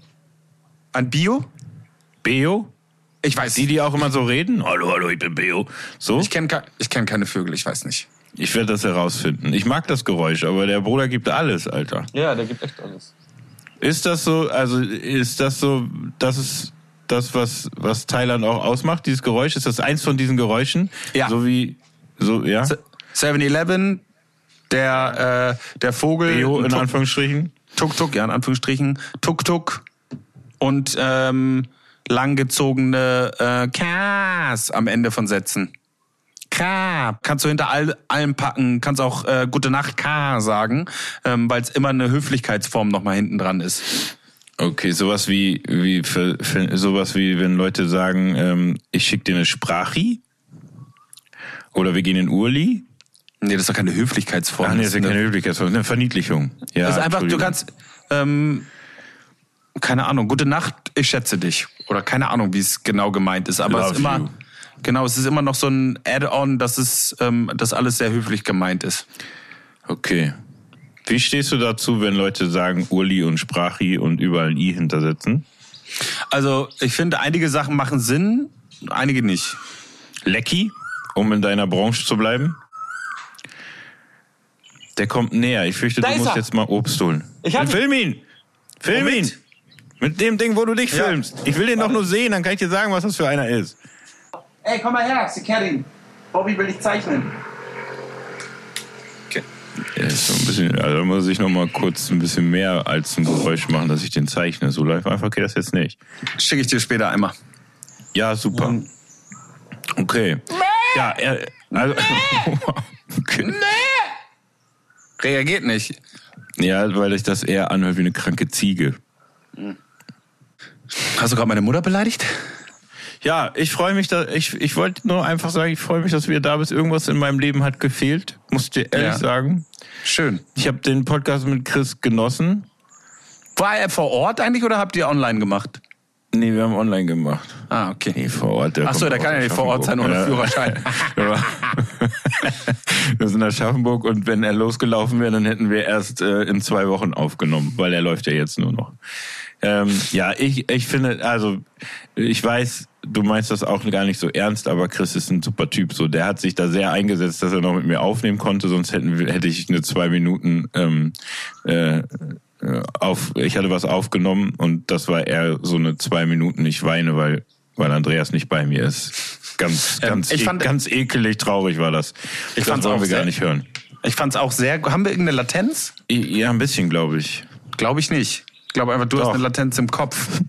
Ein Bio? Beo? Ich weiß. Die, die auch immer so reden? Hallo, hallo, ich bin Beo. So? Ich kenne ich kenn keine Vögel, ich weiß nicht. Ich werde das herausfinden. Ich mag das Geräusch, aber der Bruder gibt alles, Alter. Ja, der gibt echt alles. Ist das so, also ist das so, das ist das, was, was Thailand auch ausmacht, dieses Geräusch? Ist das eins von diesen Geräuschen? Ja. So wie, so, ja? seven eleven, der, äh, der Vogel. Beo in Tuk, Anführungsstrichen. Tuk-Tuk, ja, in Anführungsstrichen. Tuk-Tuk. Und, ähm, langgezogene, äh, Kas am Ende von Sätzen. Ka. Kannst du hinter all, allem packen, kannst auch, äh, Gute Nacht Ka sagen, ähm, weil es immer eine Höflichkeitsform nochmal hinten dran ist. Okay, sowas wie, wie, für, für, sowas wie, wenn Leute sagen, ähm, ich schick dir eine Sprachi. Oder wir gehen in Urli. Nee, das ist doch keine Höflichkeitsform. Ach nee, das ist ja eine, keine Höflichkeitsform, eine Verniedlichung. Ja, das ist einfach, du kannst, ähm, keine Ahnung, gute Nacht, ich schätze dich. Oder keine Ahnung, wie es genau gemeint ist. Aber Love es ist immer, you. genau, es ist immer noch so ein Add-on, dass es, ähm, dass alles sehr höflich gemeint ist. Okay. Wie stehst du dazu, wenn Leute sagen Urli und Sprachi und überall ein I hintersetzen? Also, ich finde, einige Sachen machen Sinn, einige nicht. Lecki, um in deiner Branche zu bleiben? Der kommt näher. Ich fürchte, Da du ist musst er. jetzt mal Obst holen. Ich hab- Film ihn! Film Womit? ihn! Mit dem Ding, wo du dich Ja. filmst. Ich will den doch nur sehen, dann kann ich dir sagen, was das für einer ist. Ey, komm mal her, Sikarin. Bobby will dich zeichnen. Okay. Ja, ist so ein bisschen, also da muss ich noch mal kurz ein bisschen mehr als ein Geräusch machen, dass ich den zeichne. So live einfach geht das jetzt nicht. Schicke ich dir später einmal. Ja, super. Okay. Ja, er, also, okay. Reagiert nicht. Ja, weil ich das eher anhört wie eine kranke Ziege. Hast du gerade meine Mutter beleidigt? Ja, ich freue mich, da, ich, ich wollte nur einfach sagen, ich freue mich, dass du wieder da bist. Irgendwas in meinem Leben hat gefehlt, muss ich dir ehrlich Ja. sagen. Schön. Ich habe den Podcast mit Chris genossen. War er vor Ort eigentlich oder habt ihr online gemacht? Nee, wir haben online gemacht. Ah, okay. Nee, vor Ort. Der Ach so, kommt der aus kann ja nicht vor Ort sein ohne Aschaffenburg. Führerschein. Ja. Wir sind in Aschaffenburg und wenn er losgelaufen wäre, dann hätten wir erst äh, in zwei Wochen aufgenommen, weil er läuft ja jetzt nur noch. Ähm, ja, ich, ich finde, also ich weiß, du meinst das auch gar nicht so ernst, aber Chris ist ein super Typ. So, der hat sich da sehr eingesetzt, dass er noch mit mir aufnehmen konnte, sonst hätten, hätte ich eine zwei Minuten ähm, äh, auf, ich hatte was aufgenommen und das war eher so eine zwei Minuten, ich weine, weil, weil Andreas nicht bei mir ist. Ganz, ganz, ähm, ich e- fand, ganz ekelig traurig war das. Ich fand es auch wir sehr, gar nicht hören. Ich fand es auch sehr, haben wir irgendeine Latenz? Ja, ein bisschen, glaube ich. Glaube ich nicht. Ich glaube einfach, du Doch. hast eine Latenz im Kopf.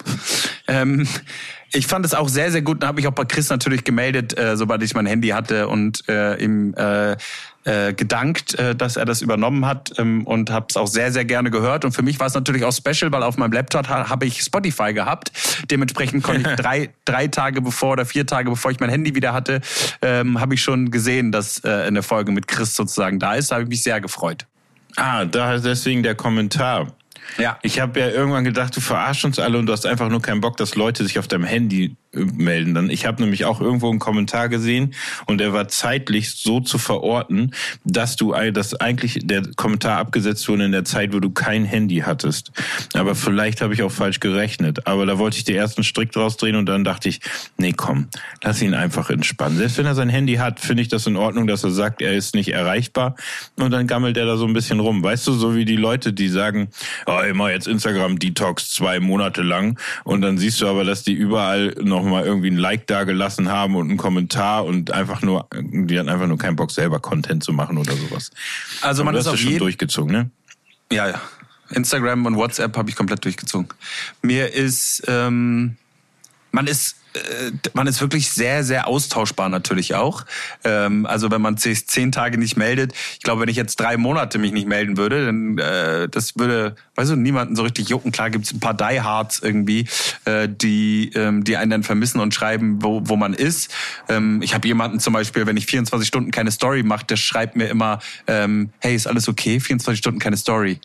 ähm, ich fand es auch sehr, sehr gut. Da habe ich auch bei Chris natürlich gemeldet, äh, sobald ich mein Handy hatte und äh, ihm äh, äh, gedankt, äh, dass er das übernommen hat ähm, und habe es auch sehr, sehr gerne gehört. Und für mich war es natürlich auch special, weil auf meinem Laptop ha- habe ich Spotify gehabt. Dementsprechend konnte ich drei, drei Tage bevor oder vier Tage bevor ich mein Handy wieder hatte, ähm, habe ich schon gesehen, dass äh, eine Folge mit Chris sozusagen da ist. Da habe ich mich sehr gefreut. Ah, da deswegen der Kommentar. Ja. Ich habe ja irgendwann gedacht, du verarschst uns alle und du hast einfach nur keinen Bock, dass Leute sich auf deinem Handy melden. Dann ich habe nämlich auch irgendwo einen Kommentar gesehen und der war zeitlich so zu verorten, dass du dass eigentlich der Kommentar abgesetzt wurde in der Zeit, wo du kein Handy hattest. Aber vielleicht habe ich auch falsch gerechnet. Aber da wollte ich den ersten Strick draus drehen und dann dachte ich, nee, komm, lass ihn einfach entspannen. Selbst wenn er sein Handy hat, finde ich das in Ordnung, dass er sagt, er ist nicht erreichbar und dann gammelt er da so ein bisschen rum. Weißt du, so wie die Leute, die sagen, oh, immer jetzt Instagram-Detox zwei Monate lang und dann siehst du aber, dass die überall noch mal irgendwie ein Like da gelassen haben und einen Kommentar und einfach nur, die hatten einfach nur keinen Bock, selber Content zu machen oder sowas. Also man ist auf schon jeden... durchgezogen, ne? Ja, ja. Instagram und WhatsApp habe ich komplett durchgezogen. Mir ist, ähm, man ist, äh, man ist wirklich sehr, sehr austauschbar natürlich auch. Ähm, also wenn man sich zehn Tage nicht meldet, ich glaube, wenn ich jetzt drei Monate mich nicht melden würde, dann äh, das würde, weißt du, niemanden so richtig jucken. Klar gibt's ein paar Diehards irgendwie, äh, die, ähm, die einen dann vermissen und schreiben, wo, wo man ist. Ähm, ich habe jemanden zum Beispiel, wenn ich vierundzwanzig Stunden keine Story mache, der schreibt mir immer, ähm, hey, ist alles okay? vierundzwanzig Stunden keine Story.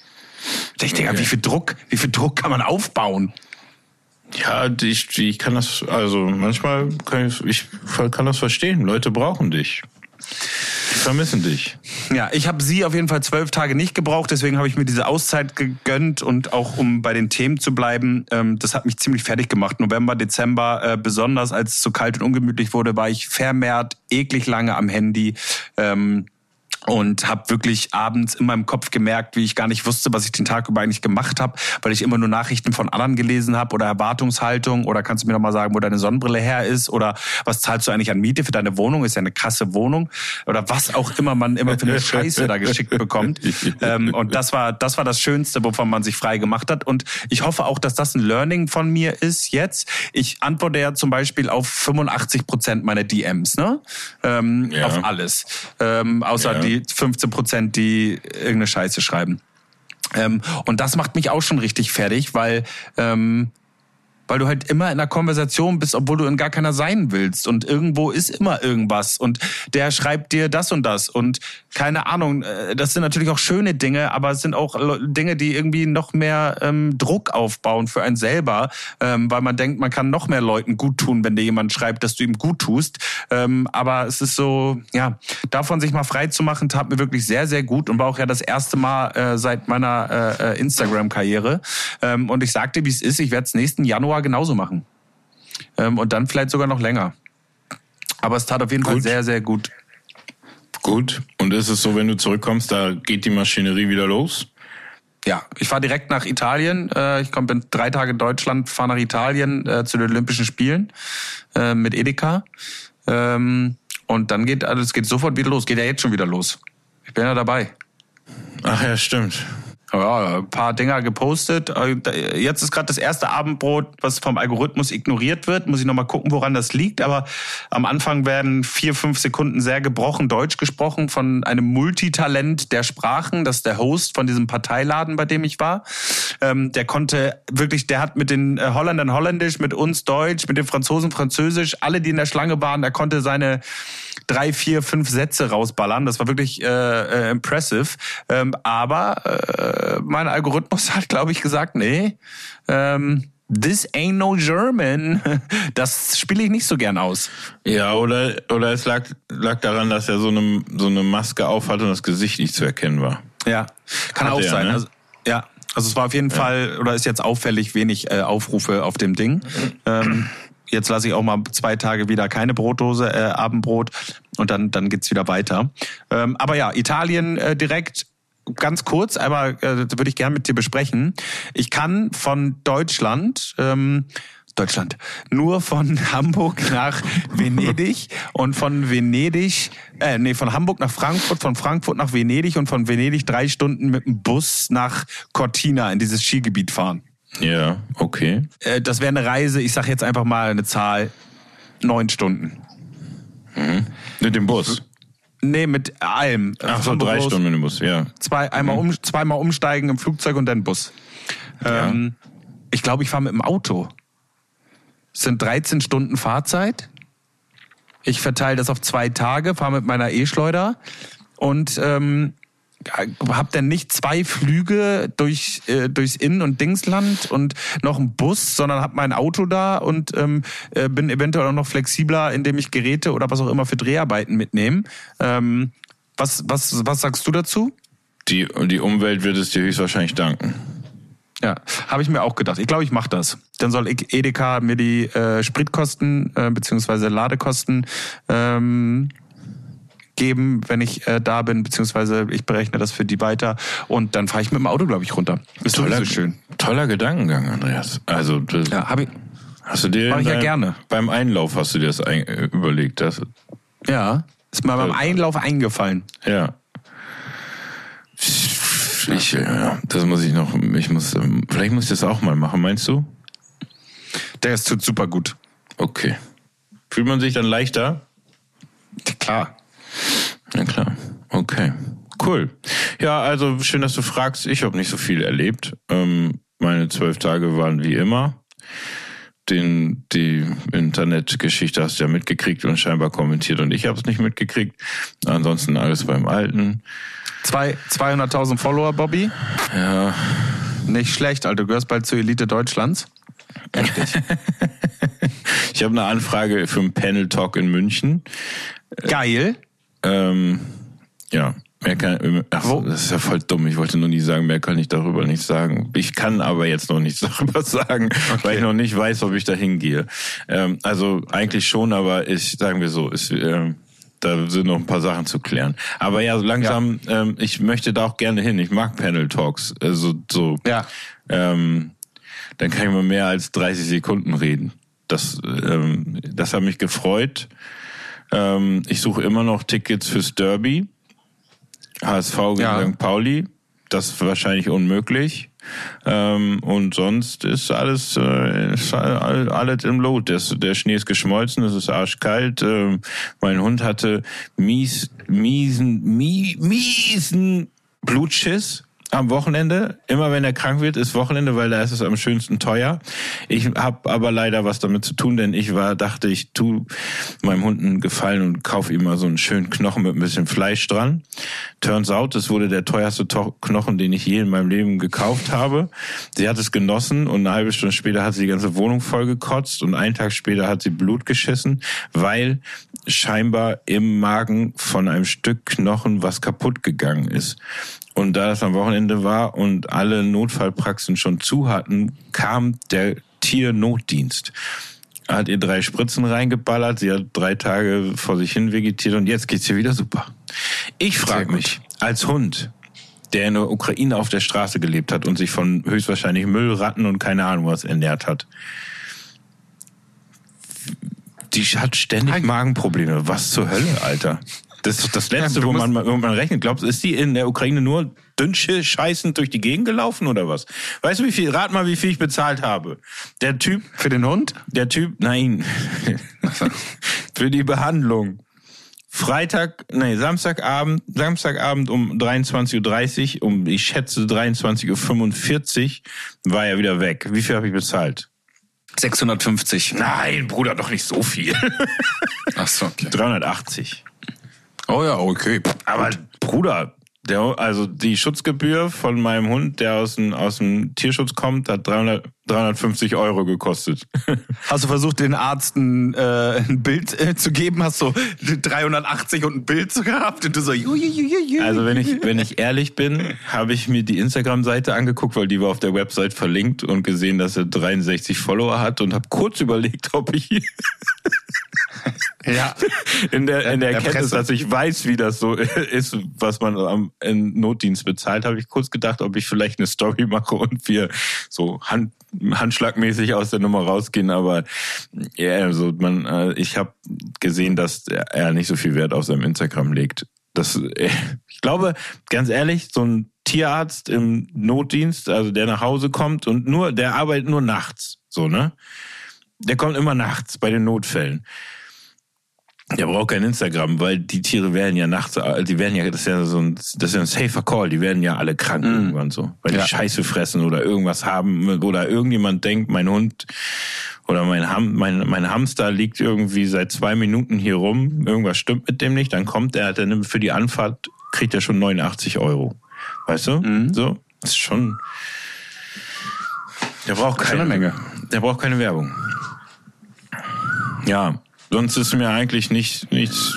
Ich denke, okay. wie viel Druck, wie viel Druck kann man aufbauen? Ja, ich, ich kann das, also manchmal kann ich, ich kann das verstehen. Leute brauchen dich. Die vermissen dich. Ja, ich habe sie auf jeden Fall zwölf Tage nicht gebraucht, deswegen habe ich mir diese Auszeit gegönnt und auch um bei den Themen zu bleiben, ähm, das hat mich ziemlich fertig gemacht. November, Dezember, äh, besonders als es so kalt und ungemütlich wurde, war ich vermehrt eklig lange am Handy. Ähm, Und habe wirklich abends in meinem Kopf gemerkt, wie ich gar nicht wusste, was ich den Tag über eigentlich gemacht habe, weil ich immer nur Nachrichten von anderen gelesen habe oder Erwartungshaltung oder kannst du mir noch mal sagen, wo deine Sonnenbrille her ist oder was zahlst du eigentlich an Miete für deine Wohnung, ist ja eine krasse Wohnung oder was auch immer man immer für eine Scheiße da geschickt bekommt. Ähm, und das war das war das Schönste, wovon man sich frei gemacht hat und ich hoffe auch, dass das ein Learning von mir ist jetzt. Ich antworte ja zum Beispiel auf fünfundachtzig Prozent meiner D Ms, ne? Ähm, ja. Auf alles. Ähm, außer ja. die fünfzehn Prozent, die irgendeine Scheiße schreiben. Ähm, und das macht mich auch schon richtig fertig, weil, ähm, weil du halt immer in einer Konversation bist, obwohl du in gar keiner sein willst. Und irgendwo ist immer irgendwas. Und der schreibt dir das und das. Und keine Ahnung, das sind natürlich auch schöne Dinge, aber es sind auch Dinge, die irgendwie noch mehr ähm, Druck aufbauen für einen selber, ähm, weil man denkt, man kann noch mehr Leuten gut tun, wenn dir jemand schreibt, dass du ihm gut tust. Ähm, aber es ist so, ja, davon sich mal frei zu machen, tat mir wirklich sehr, sehr gut und war auch ja das erste Mal äh, seit meiner äh, Instagram-Karriere. Ähm, und ich sagte, wie es ist, ich werde es nächsten Januar genauso machen. Ähm, und dann vielleicht sogar noch länger. Aber es tat auf jeden gut. Fall sehr, sehr gut. Gut. Und ist es so, wenn du zurückkommst, da geht die Maschinerie wieder los? Ja, ich fahre direkt nach Italien. Ich komme bin drei Tage in Deutschland, fahre nach Italien äh, zu den Olympischen Spielen äh, mit Edeka. Ähm, und dann geht alles geht sofort wieder los. Geht ja jetzt schon wieder los. Ich bin ja dabei. Ach ja, stimmt. Ja, ein paar Dinger gepostet. Jetzt ist gerade das erste Abendbrot, was vom Algorithmus ignoriert wird. Muss ich nochmal gucken, woran das liegt. Aber am Anfang werden vier, fünf Sekunden sehr gebrochen Deutsch gesprochen von einem Multitalent der Sprachen. Das ist der Host von diesem Parteiladen, bei dem ich war. Ähm, der konnte wirklich, der hat mit den Holländern Holländisch, mit uns Deutsch, mit den Franzosen Französisch, alle, die in der Schlange waren, der konnte seine drei, vier, fünf Sätze rausballern. Das war wirklich äh, äh, impressive. Ähm, aber äh, mein Algorithmus hat, glaube ich, gesagt, nee, ähm, this ain't no German. Das spiele ich nicht so gern aus. Ja, oder oder es lag lag daran, dass er so eine so eine Maske aufhat und das Gesicht nicht zu erkennen war. Ja, kann hat auch er, sein. Ne? Also, ja, also es war auf jeden ja. Fall oder ist jetzt auffällig wenig äh, Aufrufe auf dem Ding. Ähm, jetzt lasse ich auch mal zwei Tage wieder keine Brotdose, äh, Abendbrot und dann, dann geht's wieder weiter. Ähm, aber ja, Italien äh, direkt. Ganz kurz, aber äh, würde ich gerne mit dir besprechen. Ich kann von Deutschland, ähm, Deutschland, nur von Hamburg nach Venedig und von Venedig, äh, nee, von Hamburg nach Frankfurt, von Frankfurt nach Venedig und von Venedig drei Stunden mit dem Bus nach Cortina in dieses Skigebiet fahren. Ja, okay. Äh, das wäre eine Reise, ich sag jetzt einfach mal eine Zahl, neun Stunden. Mhm. Mit dem Bus? Nee, mit allem. Ach so, drei Stunden mit dem Bus, ja. Zwei, einmal mhm. um, zweimal umsteigen im Flugzeug und dann Bus. Ja. Ähm, ich glaube, ich fahre mit dem Auto. Es sind dreizehn Stunden Fahrzeit. Ich verteile das auf zwei Tage, fahre mit meiner E-Schleuder und ähm, habe dann nicht zwei Flüge durch äh, durchs Innen- und Dingsland und noch einen Bus, sondern habe mein Auto da und ähm, äh, bin eventuell auch noch flexibler, indem ich Geräte oder was auch immer für Dreharbeiten mitnehme. Ähm, was, was, was sagst du dazu? Die, die Umwelt wird es dir höchstwahrscheinlich danken. Ja, habe ich mir auch gedacht. Ich glaube, ich mache das. Dann soll Edeka mir die äh, Spritkosten äh, beziehungsweise Ladekosten ähm, geben, wenn ich äh, da bin, beziehungsweise ich berechne das für die weiter und dann fahre ich mit dem Auto, glaube ich, runter. Ist toller, so schön. Toller Gedankengang, Andreas. Also das, ja, habe ich. Hast du dir mach ich dein, ja gerne. Beim Einlauf hast du dir das ein, äh, überlegt, das? Ja, ist mir beim Einlauf eingefallen. Ja. Ich, ja, das muss ich noch. Ich muss, vielleicht muss ich das auch mal machen. Meinst du? Der tut super gut. Okay. Fühlt man sich dann leichter? Klar. Ja, klar. Okay. Cool. Ja, also schön, dass du fragst. Ich habe nicht so viel erlebt. Ähm, meine zwölf Tage waren wie immer. Den, die Internetgeschichte hast du ja mitgekriegt und scheinbar kommentiert und ich habe es nicht mitgekriegt. Ansonsten alles beim Alten. Zwei, zweihunderttausend Follower, Bobby. Ja. Nicht schlecht, Alter. Du gehörst bald zur Elite Deutschlands. Endlich. Ich habe eine Anfrage für einen Panel-Talk in München. Geil. Ähm, ja. Mehr kann, ach, Wo? Das ist ja voll dumm. Ich wollte nur nie sagen, mehr kann ich darüber nicht sagen. Ich kann aber jetzt noch nichts darüber sagen, okay. Weil ich noch nicht weiß, ob ich da hingehe. Ähm, also eigentlich schon, aber ich, sagen wir so, ist, ähm, da sind noch ein paar Sachen zu klären. Aber ja, so langsam, ja. Ähm, ich möchte da auch gerne hin. Ich mag Panel Talks. Also so. Ja. Ähm, dann kann ich mal mehr als dreißig Sekunden reden. Das, ähm, das hat mich gefreut. Ähm, ich suche immer noch Tickets fürs Derby. H S V gegen ja. Sankt Pauli. Das ist wahrscheinlich unmöglich. Ähm, und sonst ist alles, äh, ist alles im Lot. Der, der Schnee ist geschmolzen, es ist arschkalt. Ähm, mein Hund hatte mies, miesen, mie, miesen Blutschiss am Wochenende. Immer wenn er krank wird, ist Wochenende, weil da ist es am schönsten teuer. Ich habe aber leider was damit zu tun, denn ich war, dachte, ich tu meinem Hund einen Gefallen und kaufe ihm mal so einen schönen Knochen mit ein bisschen Fleisch dran. Turns out, es wurde der teuerste to- Knochen, den ich je in meinem Leben gekauft habe. Sie hat es genossen und eine halbe Stunde später hat sie die ganze Wohnung voll gekotzt und einen Tag später hat sie Blut geschissen, weil scheinbar im Magen von einem Stück Knochen was kaputt gegangen ist. Und da das am Wochenende war und alle Notfallpraxen schon zu hatten, kam der Tiernotdienst. Hat ihr drei Spritzen reingeballert, sie hat drei Tage vor sich hin vegetiert und jetzt geht's ihr wieder super. Ich frage mich, als Hund, der in der Ukraine auf der Straße gelebt hat und sich von höchstwahrscheinlich Müllratten und keine Ahnung was ernährt hat, die hat ständig Magenprobleme. Was zur Hölle, Alter? Das ist das Letzte, ja, wo man, wo man rechnet. Glaubst du, ist die in der Ukraine nur dünnsche scheißend durch die Gegend gelaufen oder was? Weißt du, wie viel, rat mal, wie viel ich bezahlt habe. Der Typ. Für den Hund? Der Typ, nein. Für die Behandlung. Freitag, nee, Samstagabend, Samstagabend um dreiundzwanzig Uhr dreißig, um, ich schätze dreiundzwanzig Uhr fünfundvierzig, war er wieder weg. Wie viel habe ich bezahlt? sechshundertfünfzig. Nein, Bruder, doch nicht so viel. Ach so, okay. dreihundertachtzig. Oh ja, okay. Aber Bruder, Der, also die Schutzgebühr von meinem Hund, der aus dem, aus dem Tierschutz kommt, hat dreihundert, dreihundertfünfzig Euro gekostet. Hast du versucht, den Arzt ein, äh, ein Bild äh, zu geben? Hast du dreihundertachtzig und ein Bild so gehabt? Und du so, ju, ju, ju, ju. Also wenn ich, wenn ich ehrlich bin, habe ich mir die Instagram-Seite angeguckt, weil die war auf der Website verlinkt und gesehen, dass er dreiundsechzig Follower hat und habe kurz überlegt, ob ich ja. in der, in der, der Erkenntnis, Presse. dass ich weiß, wie das so ist, was man am im Notdienst bezahlt, habe ich kurz gedacht, ob ich vielleicht eine Story mache und wir so Hand, handschlagmäßig aus der Nummer rausgehen. Aber ja, also man, ich habe gesehen, dass er nicht so viel Wert auf seinem Instagram legt. Das, ich glaube, ganz ehrlich, so ein Tierarzt im Notdienst, also der nach Hause kommt und nur, der arbeitet nur nachts, so, ne? Der kommt immer nachts bei den Notfällen. Der braucht kein Instagram, weil die Tiere werden ja nachts, die werden ja, das ist ja so ein, das ist ja ein safer Call, die werden ja alle krank mm. irgendwann so, weil ja. die Scheiße fressen oder irgendwas haben oder irgendjemand denkt, mein Hund oder mein, Ham, mein, mein Hamster liegt irgendwie seit zwei Minuten hier rum, irgendwas stimmt mit dem nicht, dann kommt er, dann für die Anfahrt kriegt er schon neunundachtzig Euro. Weißt du? Mm. So, das ist schon, der braucht keine, schon eine Menge. Der braucht keine Werbung. Ja. Sonst ist mir eigentlich nicht, nichts,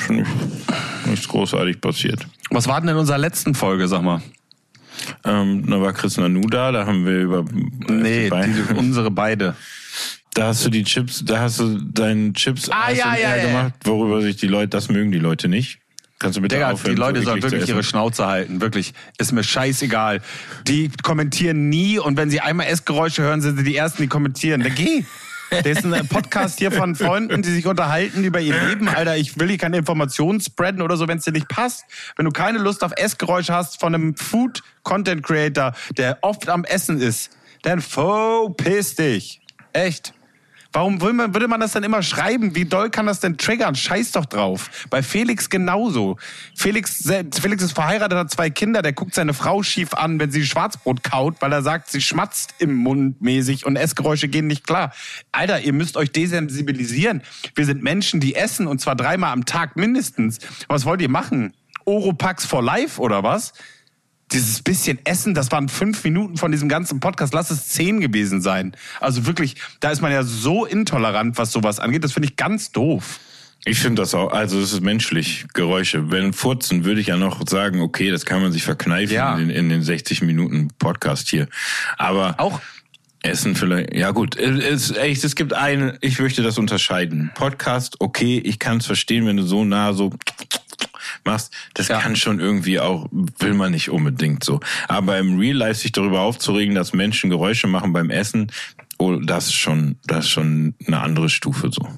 nichts großartig passiert. Was war denn in unserer letzten Folge, sag mal? Ähm, da war Chris Nanu da, da haben wir über... Nee, die, unsere beide. Da hast du die Chips, da hast du deinen Chips ah, ja, ja, ja, gemacht, worüber sich die Leute, das mögen die Leute nicht. Kannst du bitte Digga, aufhören? die Leute so sollen wirklich ihre Schnauze halten, wirklich. Ist mir scheißegal. Die kommentieren nie und wenn sie einmal Essgeräusche hören, sind sie die Ersten, die kommentieren. Dann geh! Der ist ein Podcast hier von Freunden, die sich unterhalten über ihr Leben. Alter, ich will hier keine Informationen spreaden oder so, wenn es dir nicht passt. Wenn du keine Lust auf Essgeräusche hast von einem Food-Content-Creator, der oft am Essen ist, dann verpiss dich. Echt. Warum will man, würde man das denn immer schreiben? Wie doll kann das denn triggern? Scheiß doch drauf. Bei Felix genauso. Felix, Felix ist verheiratet, hat zwei Kinder, der guckt seine Frau schief an, wenn sie Schwarzbrot kaut, weil er sagt, sie schmatzt im Mund mäßig und Essgeräusche gehen nicht klar. Alter, ihr müsst euch desensibilisieren. Wir sind Menschen, die essen und zwar dreimal am Tag mindestens. Was wollt ihr machen? Oropax for life oder was? Dieses bisschen Essen, das waren fünf Minuten von diesem ganzen Podcast, lass es zehn gewesen sein. Also wirklich, da ist man ja so intolerant, was sowas angeht, das finde ich ganz doof. Ich finde das auch, also es ist menschlich, Geräusche. Wenn Furzen, würde ich ja noch sagen, okay, das kann man sich verkneifen ja. in, in den sechzig Minuten Podcast hier. Aber auch Essen vielleicht, ja gut, es, echt, es gibt eine, ich möchte das unterscheiden. Podcast, okay, ich kann es verstehen, wenn du so nah so machst, das ja. kann schon irgendwie auch, will man nicht unbedingt so. Aber im Real Life sich darüber aufzuregen, dass Menschen Geräusche machen beim Essen, oh, das ist schon, das ist schon eine andere Stufe so.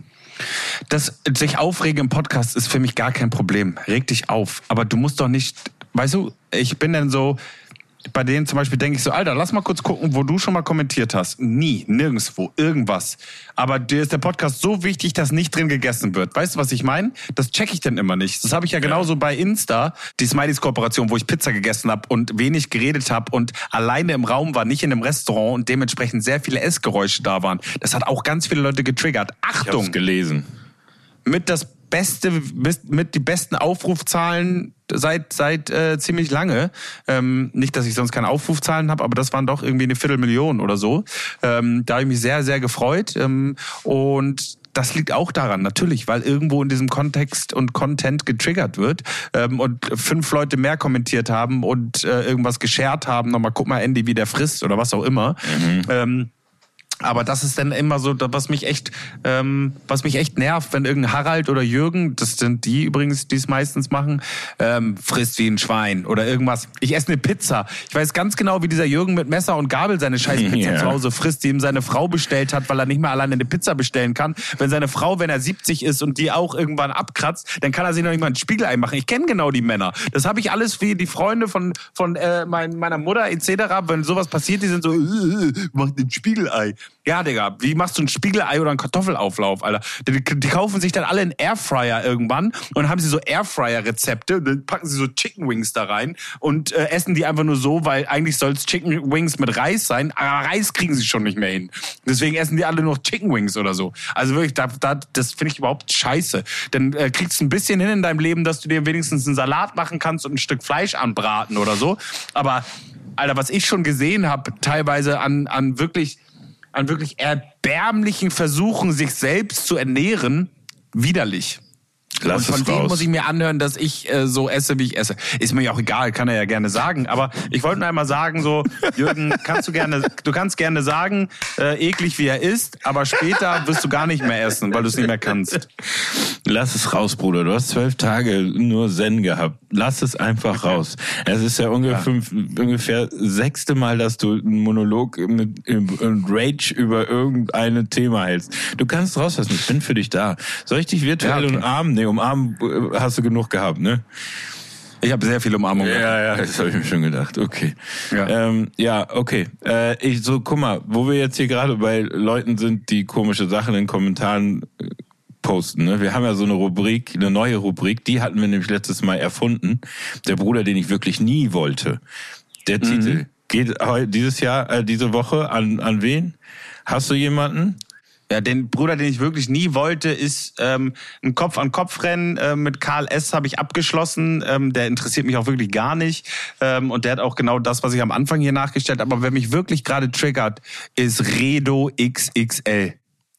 Das sich aufregen im Podcast ist für mich gar kein Problem. Reg dich auf. Aber du musst doch nicht, weißt du, ich bin dann so, bei denen zum Beispiel denke ich so, Alter, lass mal kurz gucken, wo du schon mal kommentiert hast. Nie, nirgendwo, irgendwas. Aber dir ist der Podcast so wichtig, dass nicht drin gegessen wird. Weißt du, was ich meine? Das check ich dann immer nicht. Das habe ich ja genauso bei Insta, die Smileys-Kooperation, wo ich Pizza gegessen habe und wenig geredet habe und alleine im Raum war, nicht in einem Restaurant und dementsprechend sehr viele Essgeräusche da waren. Das hat auch ganz viele Leute getriggert. Achtung! Ich hab's gelesen. Mit das beste, mit die besten Aufrufzahlen seit seit äh, ziemlich lange. Ähm, nicht, dass ich sonst keine Aufrufzahlen habe, aber das waren doch irgendwie eine Viertelmillion oder so. Ähm, da habe ich mich sehr, sehr gefreut. Ähm, und das liegt auch daran, natürlich, weil irgendwo in diesem Kontext und Content getriggert wird ähm, und fünf Leute mehr kommentiert haben und äh, irgendwas geshared haben. Nochmal, guck mal, Andy, wie der frisst oder was auch immer. Mhm. Ähm, Aber das ist dann immer so, was mich echt, ähm, was mich echt nervt, wenn irgendein Harald oder Jürgen, das sind die übrigens, die es meistens machen, ähm, frisst wie ein Schwein oder irgendwas. Ich esse eine Pizza. Ich weiß ganz genau, wie dieser Jürgen mit Messer und Gabel seine scheiß Pizza yeah. zu Hause frisst, die ihm seine Frau bestellt hat, weil er nicht mehr alleine eine Pizza bestellen kann. Wenn seine Frau, wenn er siebzig ist und die auch irgendwann abkratzt, dann kann er sich noch nicht mal ein Spiegelei machen. Ich kenne genau die Männer. Das habe ich alles wie die Freunde von von äh, mein, meiner Mutter et cetera. Wenn sowas passiert, die sind so, äh, mach den Spiegelei. Ja, Digga, wie machst du ein Spiegelei oder einen Kartoffelauflauf, Alter? Die, die kaufen sich dann alle einen Airfryer irgendwann und haben sie so Airfryer-Rezepte und dann packen sie so Chicken Wings da rein und äh, essen die einfach nur so, weil eigentlich soll es Chicken Wings mit Reis sein, aber Reis kriegen sie schon nicht mehr hin. Deswegen essen die alle nur Chicken Wings oder so. Also wirklich, da, da, das finde ich überhaupt scheiße. Dann äh, kriegst du ein bisschen hin in deinem Leben, dass du dir wenigstens einen Salat machen kannst und ein Stück Fleisch anbraten oder so. Aber, Alter, was ich schon gesehen habe, teilweise an, an wirklich... an wirklich erbärmlichen Versuchen, sich selbst zu ernähren, widerlich. Lass und von es denen raus. muss ich mir anhören, dass ich äh, so esse, wie ich esse. Ist mir ja auch egal, kann er ja gerne sagen. Aber ich wollte nur einmal sagen, so, Jürgen, kannst du gerne, du kannst gerne sagen, äh, eklig wie er ist, aber später wirst du gar nicht mehr essen, weil du es nicht mehr kannst. Lass es raus, Bruder. Du hast zwölf Tage nur Zen gehabt. Lass es einfach raus. Es ist ja ungefähr, ja. Fünf, ungefähr sechste Mal, dass du einen Monolog mit, mit Rage über irgendein Thema hältst. Du kannst rauslassen. Ich bin für dich da. Soll ich dich virtuell ja, okay. umarmen? Nee, umarmen hast du genug gehabt, ne? Ich habe sehr viel Umarmung gehabt. Ja, ja, das habe ich mir schon gedacht. Okay. Ja, ähm, ja okay. Äh, ich so, guck mal, wo wir jetzt hier gerade bei Leuten sind, die komische Sachen in den Kommentaren posten. Ne? Wir haben ja so eine Rubrik, eine neue Rubrik, die hatten wir nämlich letztes Mal erfunden. Der Bruder, den ich wirklich nie wollte. Der mhm. Titel geht dieses Jahr, äh, diese Woche an, an wen? Hast du jemanden? Ja, den Bruder, den ich wirklich nie wollte, ist ähm, ein Kopf-an-Kopf-Rennen äh, mit Karl S. habe ich abgeschlossen. Ähm, der interessiert mich auch wirklich gar nicht. Ähm, und der hat auch genau das, was ich am Anfang hier nachgestellt habe. Aber wer mich wirklich gerade triggert, ist Redo X X L.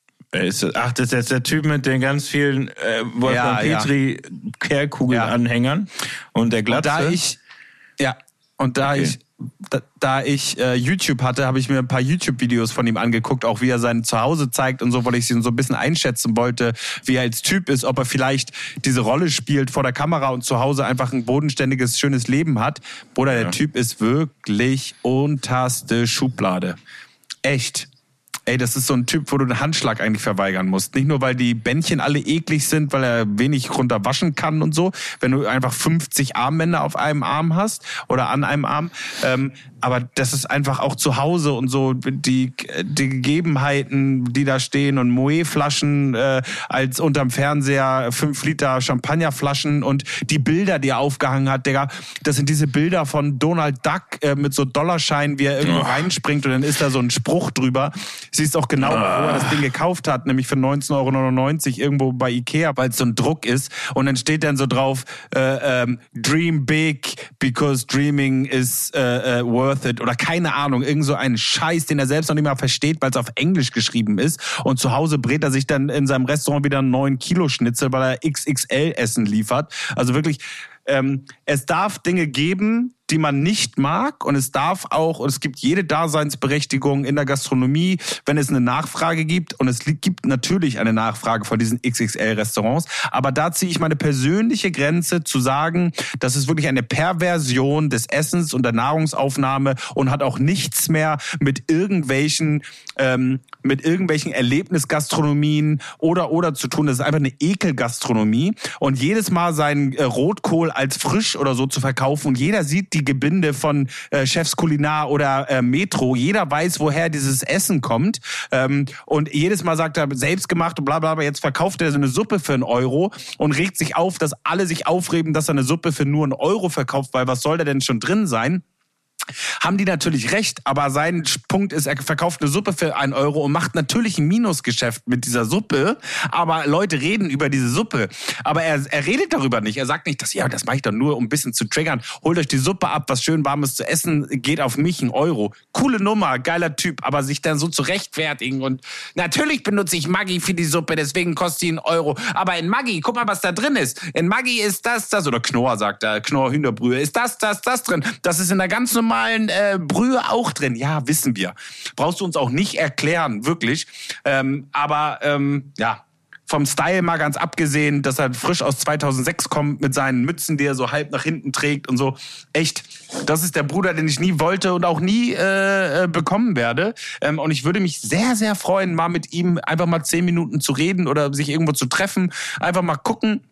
Ist das, ach, das ist jetzt der Typ mit den ganz vielen äh, Wolfgang ja, Petri ja. Kehrkugeln-Anhängern ja. und der Glatze. Und da ich, ja, und da okay. ich... Da, da ich äh, YouTube hatte, habe ich mir ein paar YouTube-Videos von ihm angeguckt, auch wie er sein Zuhause zeigt und so, weil ich ihn so ein bisschen einschätzen wollte, wie er als Typ ist, ob er vielleicht diese Rolle spielt vor der Kamera und zu Hause einfach ein bodenständiges, schönes Leben hat. Oder der ja. Typ ist wirklich unterste Schublade. Echt. Ey, das ist so ein Typ, wo du den Handschlag eigentlich verweigern musst. Nicht nur, weil die Bändchen alle eklig sind, weil er wenig runter waschen kann und so. Wenn du einfach fünfzig Armbänder auf einem Arm hast oder an einem Arm. Ähm, aber das ist einfach auch zu Hause und so die, die Gegebenheiten, die da stehen und Moët-Flaschen äh, als unterm Fernseher fünf Liter Champagnerflaschen und die Bilder, die er aufgehangen hat, Digga. Das sind diese Bilder von Donald Duck äh, mit so Dollarscheinen, wie er irgendwo oh. reinspringt und dann ist da so ein Spruch drüber. Siehst auch genau, ah. wo er das Ding gekauft hat, nämlich für neunzehn Euro neunundneunzig irgendwo bei Ikea, weil es so ein Druck ist. Und dann steht dann so drauf, äh, ähm, Dream big, because dreaming is äh, äh, worth it. Oder keine Ahnung, irgend so ein Scheiß, den er selbst noch nicht mal versteht, weil es auf Englisch geschrieben ist. Und zu Hause brät er sich dann in seinem Restaurant wieder einen neun Kilo Schnitzel, weil er X X L-Essen liefert. Also wirklich, ähm, es darf Dinge geben, die man nicht mag, und es darf auch, und es gibt jede Daseinsberechtigung in der Gastronomie, wenn es eine Nachfrage gibt, und es gibt natürlich eine Nachfrage von diesen X X L-Restaurants, aber da ziehe ich meine persönliche Grenze zu sagen, das ist wirklich eine Perversion des Essens und der Nahrungsaufnahme und hat auch nichts mehr mit irgendwelchen ähm, mit irgendwelchen Erlebnisgastronomien oder oder zu tun. Das ist einfach eine Ekelgastronomie, und jedes Mal seinen äh, Rotkohl als frisch oder so zu verkaufen, und jeder sieht die Gebinde von äh, Chefs Kulinar oder äh, Metro. Jeder weiß, woher dieses Essen kommt. Ähm, und jedes Mal sagt er, selbstgemacht und bla bla bla. Jetzt verkauft er so eine Suppe für einen Euro und regt sich auf, dass alle sich aufregen, dass er eine Suppe für nur einen Euro verkauft, weil was soll da denn schon drin sein? Haben die natürlich recht, aber sein Punkt ist, er verkauft eine Suppe für einen Euro und macht natürlich ein Minusgeschäft mit dieser Suppe, aber Leute reden über diese Suppe. Aber er, er redet darüber nicht. Er sagt nicht, dass, ja, das mache ich doch nur, um ein bisschen zu triggern. Holt euch die Suppe ab, was schön Warmes zu essen, geht auf mich, ein Euro. Coole Nummer, geiler Typ, aber sich dann so zu rechtfertigen und natürlich benutze ich Maggi für die Suppe, deswegen kostet sie einen Euro. Aber in Maggi, guck mal, was da drin ist. In Maggi ist das, das, oder Knorr, sagt er, Knorr Hühnerbrühe, ist das, das, das drin. Das ist in der ganz normalen Äh, Brühe auch drin. Ja, wissen wir. Brauchst du uns auch nicht erklären, wirklich. Ähm, aber ähm, ja, vom Style mal ganz abgesehen, dass er frisch aus zweitausendsechs kommt mit seinen Mützen, die er so halb nach hinten trägt und so. Echt, das ist der Bruder, den ich nie wollte und auch nie äh, bekommen werde. Ähm, und ich würde mich sehr, sehr freuen, mal mit ihm einfach mal zehn Minuten zu reden oder sich irgendwo zu treffen. Einfach mal gucken,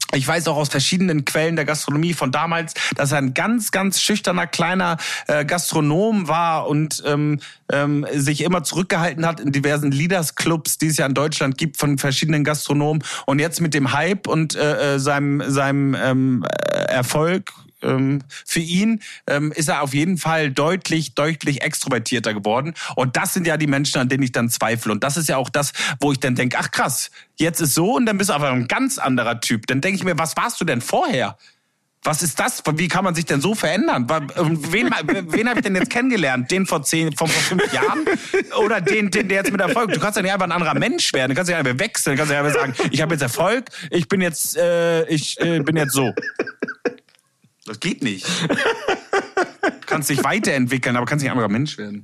Ich weiß auch aus verschiedenen Quellen der Gastronomie von damals, dass er ein ganz, ganz schüchterner kleiner äh, Gastronom war und ähm, ähm, sich immer zurückgehalten hat in diversen Leaders-Clubs, die es ja in Deutschland gibt, von verschiedenen Gastronomen. Und jetzt mit dem Hype und äh, seinem, seinem ähm, Erfolg ähm, für ihn ähm, ist er auf jeden Fall deutlich, deutlich extrovertierter geworden. Und das sind ja die Menschen, an denen ich dann zweifle. Und das ist ja auch das, wo ich dann denke, ach krass, jetzt ist so und dann bist du aber ein ganz anderer Typ. Dann denke ich mir, was warst du denn vorher? Was ist das? Wie kann man sich denn so verändern? Wen, wen habe ich denn jetzt kennengelernt? Den vor zehn, vor, vor fünf Jahren? Oder den, den, der jetzt mit Erfolg? Du kannst ja nicht einfach ein anderer Mensch werden. Du kannst ja einfach wechseln. Du kannst ja einfach sagen, ich habe jetzt Erfolg, ich bin jetzt, äh, ich äh, bin jetzt so. Das geht nicht. Du kannst dich weiterentwickeln, aber kannst nicht ein anderer Mensch werden.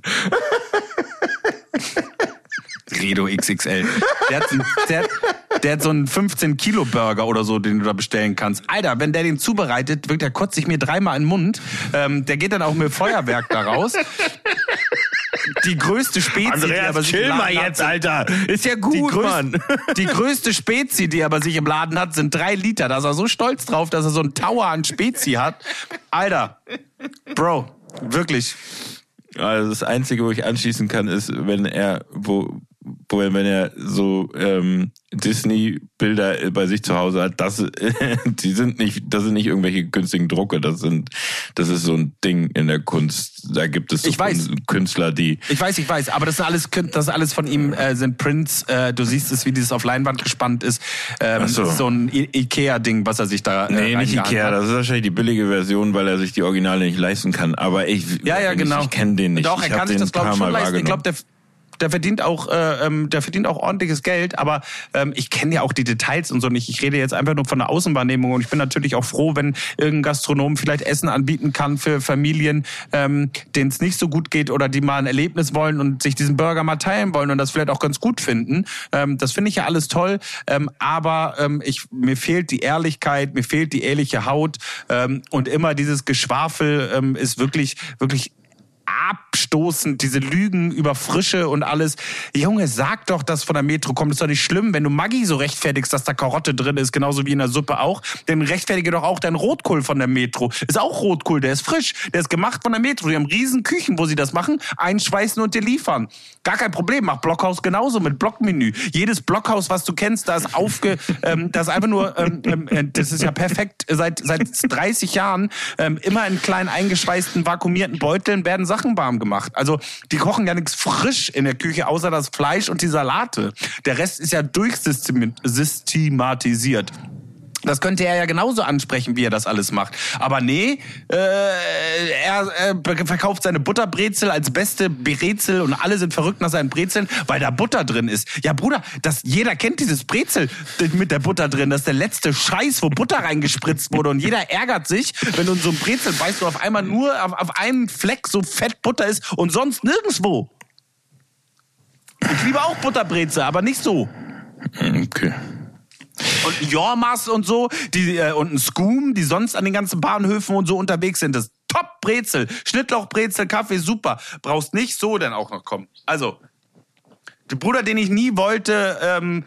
Redo X X L. Der hat, der, der hat so einen fünfzehn-Kilo-Burger oder so, den du da bestellen kannst. Alter, wenn der den zubereitet, wirkt der kotzt sich mir dreimal in den Mund. Ähm, der geht dann auch mit Feuerwerk da raus. Die größte Spezie, Andreas, die aber sich chill im Laden mal jetzt, hat, Alter. Ist ja gut, die größte, Mann. Die größte Spezie, die aber sich im Laden hat, sind drei Liter. Da ist er so stolz drauf, dass er so einen Tower an Spezie hat. Alter, Bro, wirklich. Also das Einzige, wo ich anschließen kann, ist, wenn er, wo, wo wenn er so ähm, Disney-Bilder bei sich zu Hause hat, das, die sind nicht, das sind nicht irgendwelche günstigen Drucke, das sind, das ist so ein Ding in der Kunst. Da gibt es so ich weiß. Künstler, die. Ich weiß, ich weiß, aber das sind alles, das alles von ihm äh, sind Prints. Äh, du siehst es, wie dieses auf Leinwand gespannt ist. Ähm, Ach so. Das ist so ein I- Ikea-Ding, was er sich da. Äh, Nee, nicht reingehangen Ikea, hat. das ist wahrscheinlich die billige Version, weil er sich die Originale nicht leisten kann. Aber ich, Ja, ja, genau. ich, ich kenne den nicht. Doch, ich er kann sich das, glaube ich, schon leisten. Ich glaube, der, der verdient auch, äh, ähm, der verdient auch ordentliches Geld. Aber ähm, ich kenne ja auch die Details und so nicht. Ich rede jetzt einfach nur von der Außenwahrnehmung. Und ich bin natürlich auch froh, wenn irgendein Gastronom vielleicht Essen anbieten kann für Familien, ähm, denen es nicht so gut geht oder die mal ein Erlebnis wollen und sich diesen Burger mal teilen wollen und das vielleicht auch ganz gut finden. Ähm, das finde ich ja alles toll. Ähm, aber ähm, ich, mir fehlt die Ehrlichkeit, mir fehlt die ehrliche Haut. Ähm, und immer dieses Geschwafel ähm, ist wirklich, wirklich abstoßend, diese Lügen über Frische und alles. Junge, sag doch, dass von der Metro kommt. Ist doch nicht schlimm, wenn du Maggi so rechtfertigst, dass da Karotte drin ist, genauso wie in der Suppe auch. Dann rechtfertige doch auch deinen Rotkohl von der Metro. Ist auch Rotkohl, der ist frisch. Der ist gemacht von der Metro. Die haben riesen Küchen, wo sie das machen, einschweißen und dir liefern. Gar kein Problem. Mach Blockhaus genauso mit Blockmenü. Jedes Blockhaus, was du kennst, da ist aufge... ähm, das ist einfach nur... Ähm, äh, das ist ja perfekt. Seit, seit dreißig Jahren ähm, immer in kleinen eingeschweißten, vakuumierten Beuteln werden Sachen warm gemacht. Also die kochen ja nichts frisch in der Küche, außer das Fleisch und die Salate. Der Rest ist ja durchsystematisiert. Das könnte er ja genauso ansprechen, wie er das alles macht. Aber nee, äh, er, er verkauft seine Butterbrezel als beste Brezel und alle sind verrückt nach seinen Brezeln, weil da Butter drin ist. Ja, Bruder, das, jeder kennt dieses Brezel mit der Butter drin. Das ist der letzte Scheiß, wo Butter reingespritzt wurde. Und jeder ärgert sich, wenn du in so ein Brezel beißt und auf einmal nur auf, auf einem Fleck so fett Butter ist und sonst nirgendwo. Ich liebe auch Butterbrezel, aber nicht so. Okay. Und Jormas und so, die äh, und ein Scoom, die sonst an den ganzen Bahnhöfen und so unterwegs sind. Das Top-Brezel, Schnittlauchbrezel, Kaffee, super. Brauchst nicht so denn auch noch kommen. Also, der Bruder, den ich nie wollte, ähm,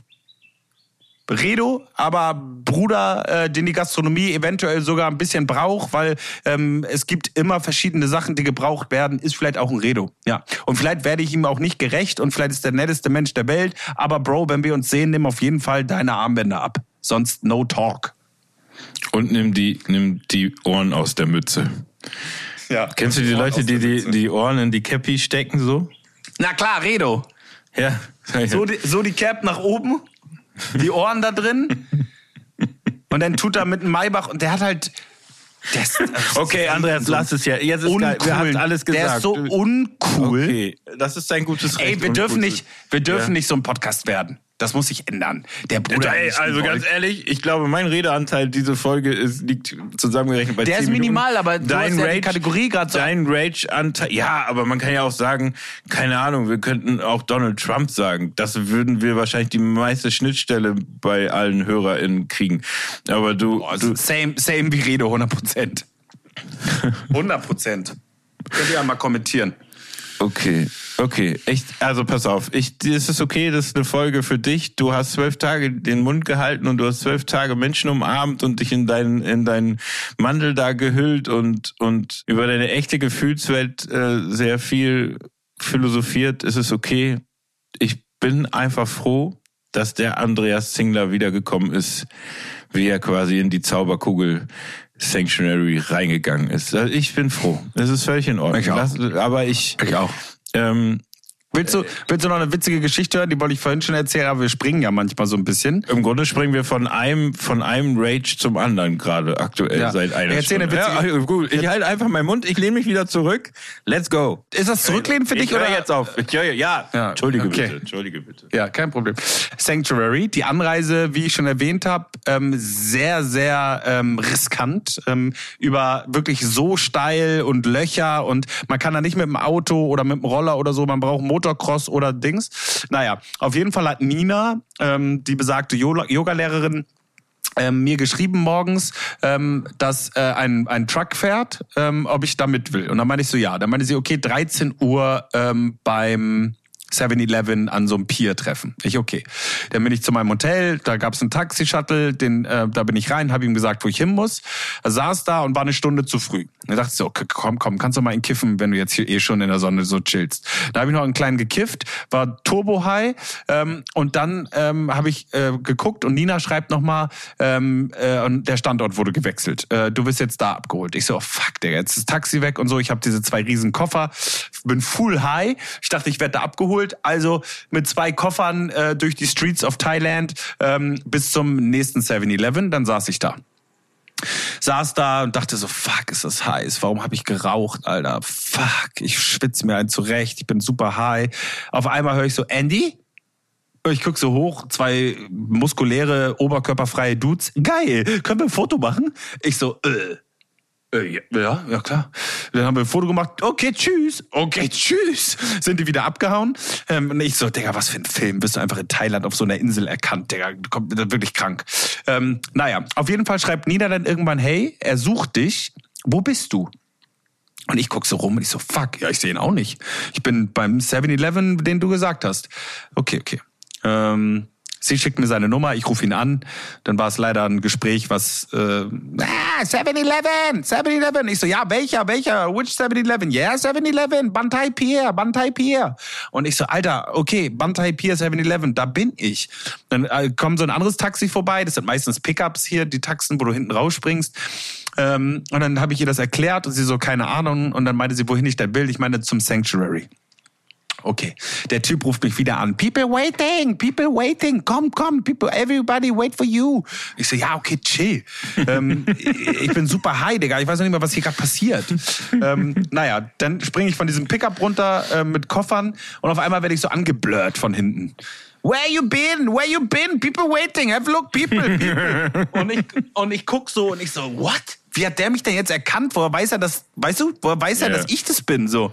Redo, aber Bruder, äh, den die Gastronomie eventuell sogar ein bisschen braucht, weil ähm, es gibt immer verschiedene Sachen, die gebraucht werden, ist vielleicht auch ein Redo. Ja. Und vielleicht werde ich ihm auch nicht gerecht und vielleicht ist der netteste Mensch der Welt, aber Bro, wenn wir uns sehen, nimm auf jeden Fall deine Armbänder ab. Sonst no talk. Und nimm die, nimm die Ohren aus der Mütze. Ja. Kennst du die Leute, die die, die Ohren in die Cappy stecken so? Na klar, Redo. Ja. So die, so die Cap nach oben, die Ohren da drin und dann tut er mit einem Maybach und der hat halt... Der ist, also Okay, Andreas, so lass es ja. Jetzt ist uncool. geil. Wir haben alles gesagt. Der ist so uncool. Okay, das ist dein gutes Recht. Ey, wir dürfen uncool nicht, wir dürfen Ja. nicht so ein Podcast werden. Das muss sich ändern. Der Bruder. Ey, also ganz ehrlich, ich glaube, mein Redeanteil diese Folge ist, liegt zusammengerechnet bei Der zehn ist minimal, Minuten. aber du dein hast ja Rage, die Kategorie gerade so. Dein Rage-Anteil, ja, aber man kann ja auch sagen, keine Ahnung, wir könnten auch Donald Trump sagen. Das würden wir wahrscheinlich die meiste Schnittstelle bei allen HörerInnen kriegen. Aber du... Boah, du same, same wie Rede, hundert Prozent. hundert Prozent. Könnt ihr ja mal kommentieren. okay. Okay, echt, also pass auf, ich, es ist okay, das ist eine Folge für dich. Du hast zwölf Tage den Mund gehalten und du hast zwölf Tage Menschen umarmt und dich in deinen in deinen Mandel da gehüllt und und über deine echte Gefühlswelt äh, sehr viel philosophiert. Es ist okay. Ich bin einfach froh, dass der Andreas Zingler wiedergekommen ist, wie er quasi in die Zauberkugel Sanctuary reingegangen ist. Also ich bin froh. Es ist völlig in Ordnung. Ich auch. Lass, aber ich, Ich auch. Ähm, Willst du, willst du noch eine witzige Geschichte hören? Die wollte ich vorhin schon erzählen, aber wir springen ja manchmal so ein bisschen. Im Grunde springen wir von einem von einem Rage zum anderen gerade aktuell Ja. seit einer Erzähl Stunde. eine witzige- Ja, gut. Ich halte einfach meinen Mund, ich lehne mich wieder zurück. Let's go. Ist das Zurücklehnen für dich ich höre oder? jetzt auf. Ich höre, ja. Ja, Entschuldige okay. bitte. Entschuldige bitte. Ja, kein Problem. Sanctuary, die Anreise, wie ich schon erwähnt habe, ähm, sehr, sehr ähm, riskant. Ähm, über wirklich so steil und Löcher und man kann da nicht mit dem Auto oder mit dem Roller oder so, man braucht Motocross oder Dings. Naja, auf jeden Fall hat Nina, ähm, die besagte Yoga-Lehrerin, ähm, mir geschrieben morgens, ähm, dass äh, ein, ein Truck fährt, ähm, ob ich da mit will. Und dann meinte ich so, ja. Dann meinte sie, okay, dreizehn Uhr ähm, beim seven eleven an so einem Pier treffen. Ich, okay. Dann bin ich zu meinem Hotel, da gab's einen Taxi-Shuttle, den, äh, da bin ich rein, habe ihm gesagt, wo ich hin muss. Er saß da und war eine Stunde zu früh. Dann dachte ich so, okay, komm, komm, kannst du mal einen kiffen, wenn du jetzt hier eh schon in der Sonne so chillst. Da habe ich noch einen kleinen gekifft, war turbo high ähm, und dann ähm, habe ich äh, geguckt und Nina schreibt nochmal, ähm, äh, und der Standort wurde gewechselt. Äh, du wirst jetzt da abgeholt. Ich so, oh, fuck, Digga, jetzt ist das Taxi weg und so. Ich habe diese zwei riesen Koffer, bin full high. Ich dachte, ich werde da abgeholt. Also mit zwei Koffern äh, durch die Streets of Thailand ähm, bis zum nächsten seven eleven. Dann saß ich da. Saß da und dachte so, fuck, ist das heiß. Warum habe ich geraucht, Alter? Fuck, ich schwitze mir einen zurecht. Ich bin super high. Auf einmal höre ich so, Andy? Ich guck so hoch, zwei muskuläre, oberkörperfreie Dudes. Geil, können wir ein Foto machen? Ich so, äh. Äh, ja, ja klar. Dann haben wir ein Foto gemacht. Okay, tschüss. Okay, tschüss. Sind die wieder abgehauen? Ähm, und ich so, Digga, was für ein Film. Bist du einfach in Thailand auf so einer Insel erkannt, Digga. Du kommst wirklich krank. Ähm, naja, auf jeden Fall schreibt Nina dann irgendwann, hey, er sucht dich. Wo bist du? Und ich guck so rum und ich so, fuck, ja, ich sehe ihn auch nicht. Ich bin beim seven eleven, den du gesagt hast. Okay, okay. Ähm... Sie schickt mir seine Nummer, ich rufe ihn an. Dann war es leider ein Gespräch, was äh, ah, seven eleven, seven eleven. Ich so, ja, welcher, welcher? Which seven eleven? Yeah, seven eleven, Bantai Pier, Bantai Pier. Und ich so, Alter, okay, Bantai Pier, seven eleven, da bin ich. Dann äh, kommt so ein anderes Taxi vorbei. Das sind meistens Pickups hier, die Taxen, wo du hinten rausspringst. Ähm, und dann habe ich ihr das erklärt und sie so, keine Ahnung. Und dann meinte sie, wohin ich denn will. Ich meine, zum Sanctuary. Okay, der Typ ruft mich wieder an. People waiting, people waiting, komm, komm, people, everybody wait for you. Ich so, ja, okay, chill. ähm, ich bin super high, Digga. Ich weiß noch nicht mehr, was hier gerade passiert. ähm, naja, dann springe ich von diesem Pickup runter äh, mit Koffern und auf einmal werde ich so angeblurrt von hinten. Where you been? Where you been? People waiting. Have a look, people, people. und ich und ich guck so und ich so, what? Wie hat der mich denn jetzt erkannt? Woher weiß er das? Weißt du? Woher weiß er, Yeah. dass ich das bin? So.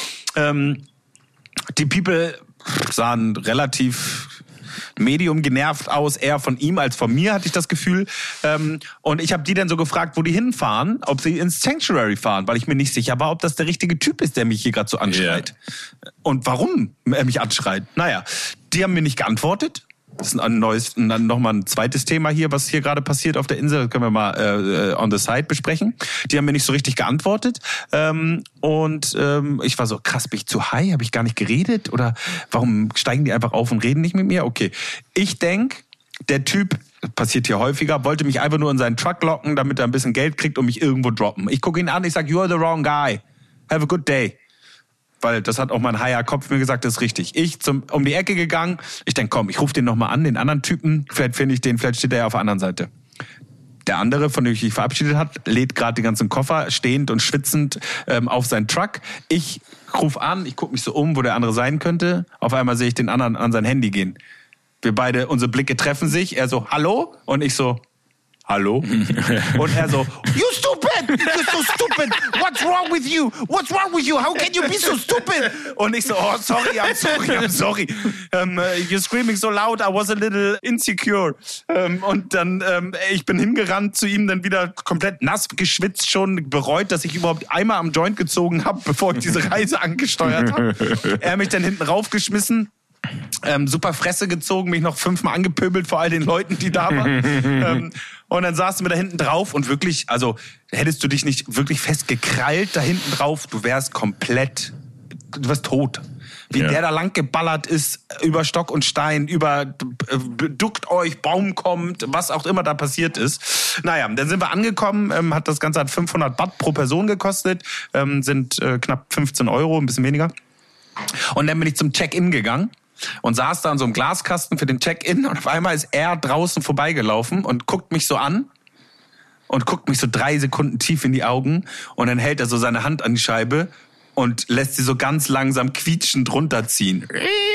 Ähm, Die People sahen relativ medium genervt aus, eher von ihm als von mir, hatte ich das Gefühl. Ähm, und ich habe die dann so gefragt, wo die hinfahren, ob sie ins Sanctuary fahren, weil ich mir nicht sicher war, ob das der richtige Typ ist, der mich hier gerade so anschreit. Yeah. Und warum er mich anschreit. Naja, die haben mir nicht geantwortet. Das ist ein neues, dann nochmal ein zweites Thema hier, was hier gerade passiert auf der Insel. Das können wir mal äh, on the side besprechen. Die haben mir nicht so richtig geantwortet. Ähm, und ähm, ich war so, krass, bin ich zu high? Habe ich gar nicht geredet? Oder warum steigen die einfach auf und reden nicht mit mir? Okay, ich denk, der Typ, passiert hier häufiger, wollte mich einfach nur in seinen Truck locken, damit er ein bisschen Geld kriegt und mich irgendwo droppen. Ich gucke ihn an, ich sag, you're the wrong guy. Have a good day. Weil das hat auch mein higher Kopf mir gesagt, das ist richtig. Ich zum um die Ecke gegangen, ich denk, komm, ich rufe den nochmal an, den anderen Typen, vielleicht finde ich den, vielleicht steht der ja auf der anderen Seite. Der andere, von dem ich mich verabschiedet hat, lädt gerade die ganzen Koffer stehend und schwitzend ähm, auf seinen Truck. Ich rufe an, ich gucke mich so um, wo der andere sein könnte. Auf einmal sehe ich den anderen an sein Handy gehen. Wir beide, unsere Blicke treffen sich. Er so, hallo? Und ich so, hallo? Und er so, you stupid, you're so stupid, what's wrong with you, what's wrong with you, how can you be so stupid? Und ich so, oh, sorry, I'm sorry, I'm sorry. Um, uh, you're screaming so loud, I was a little insecure. Um, und dann, um, ich bin hingerannt zu ihm, dann wieder komplett nass geschwitzt, schon bereut, dass ich überhaupt einmal am Joint gezogen habe, bevor ich diese Reise angesteuert habe. Er hat mich dann hinten raufgeschmissen. Ähm, super Fresse gezogen, mich noch fünfmal angepöbelt vor all den Leuten, die da waren. ähm, und dann saßen wir da hinten drauf und wirklich, also hättest du dich nicht wirklich fest gekrallt da hinten drauf, du wärst komplett, du wärst tot. Wie ja. der da lang geballert ist, über Stock und Stein, über äh, duckt euch, Baum kommt, was auch immer da passiert ist. Naja, dann sind wir angekommen, ähm, hat das Ganze hat fünfhundert Baht pro Person gekostet, ähm, sind äh, knapp fünfzehn Euro, ein bisschen weniger. Und dann bin ich zum Check-in gegangen. Und saß da an so einem Glaskasten für den Check-in und auf einmal ist er draußen vorbeigelaufen und guckt mich so an und guckt mich so drei Sekunden tief in die Augen und dann hält er so seine Hand an die Scheibe und lässt sie so ganz langsam quietschend runterziehen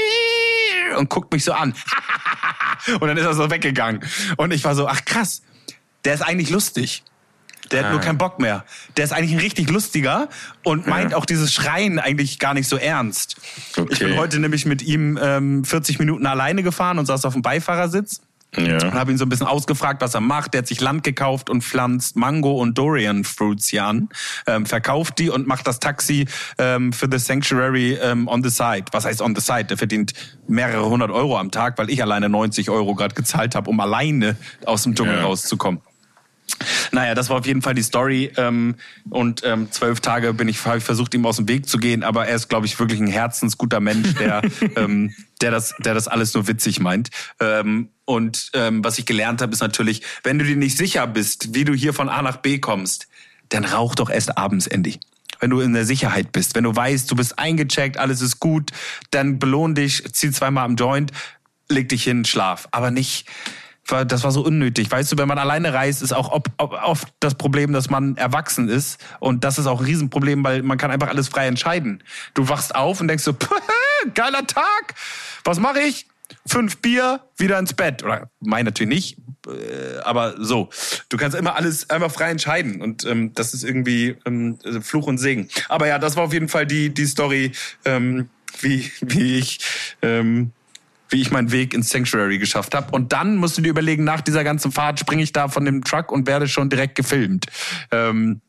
und guckt mich so an. Und dann ist er so weggegangen. Und ich war so, ach krass, der ist eigentlich lustig. Der hat ah. nur keinen Bock mehr. Der ist eigentlich ein richtig lustiger und meint ja. auch dieses Schreien eigentlich gar nicht so ernst. Okay. Ich bin heute nämlich mit ihm ähm, vierzig Minuten alleine gefahren und saß auf dem Beifahrersitz. Ja. Und habe ihn so ein bisschen ausgefragt, was er macht. Der hat sich Land gekauft und pflanzt Mango und Durian Fruits hier an, ähm, verkauft die und macht das Taxi ähm, für The Sanctuary ähm, on the side. Was heißt on the side? Der verdient mehrere hundert Euro am Tag, weil ich alleine neunzig Euro gerade gezahlt habe, um alleine aus dem Dschungel ja. rauszukommen. Naja, das war auf jeden Fall die Story ähm, und ähm, zwölf Tage bin ich, habe ich versucht, ihm aus dem Weg zu gehen, aber er ist, glaube ich, wirklich ein herzensguter Mensch, der, ähm, der, das, der das alles nur witzig meint. Ähm, und ähm, was ich gelernt habe, ist natürlich, wenn du dir nicht sicher bist, wie du hier von A nach B kommst, dann rauch doch erst abends, Andy. Wenn du in der Sicherheit bist, wenn du weißt, du bist eingecheckt, alles ist gut, dann belohn dich, zieh zweimal am Joint, leg dich hin, schlaf. Aber nicht... Das war so unnötig. Weißt du, wenn man alleine reist, ist auch oft das Problem, dass man erwachsen ist. Und das ist auch ein Riesenproblem, weil man kann einfach alles frei entscheiden. Du wachst auf und denkst so, geiler Tag, was mache ich? Fünf Bier, wieder ins Bett. Oder mein natürlich nicht, aber so. Du kannst immer alles einfach frei entscheiden. Und ähm, das ist irgendwie ähm, Fluch und Segen. Aber ja, das war auf jeden Fall die, die Story, ähm, wie, wie ich... Ähm, wie ich meinen Weg ins Sanctuary geschafft habe. Und dann musst du dir überlegen, nach dieser ganzen Fahrt springe ich da von dem Truck und werde schon direkt gefilmt. Ähm,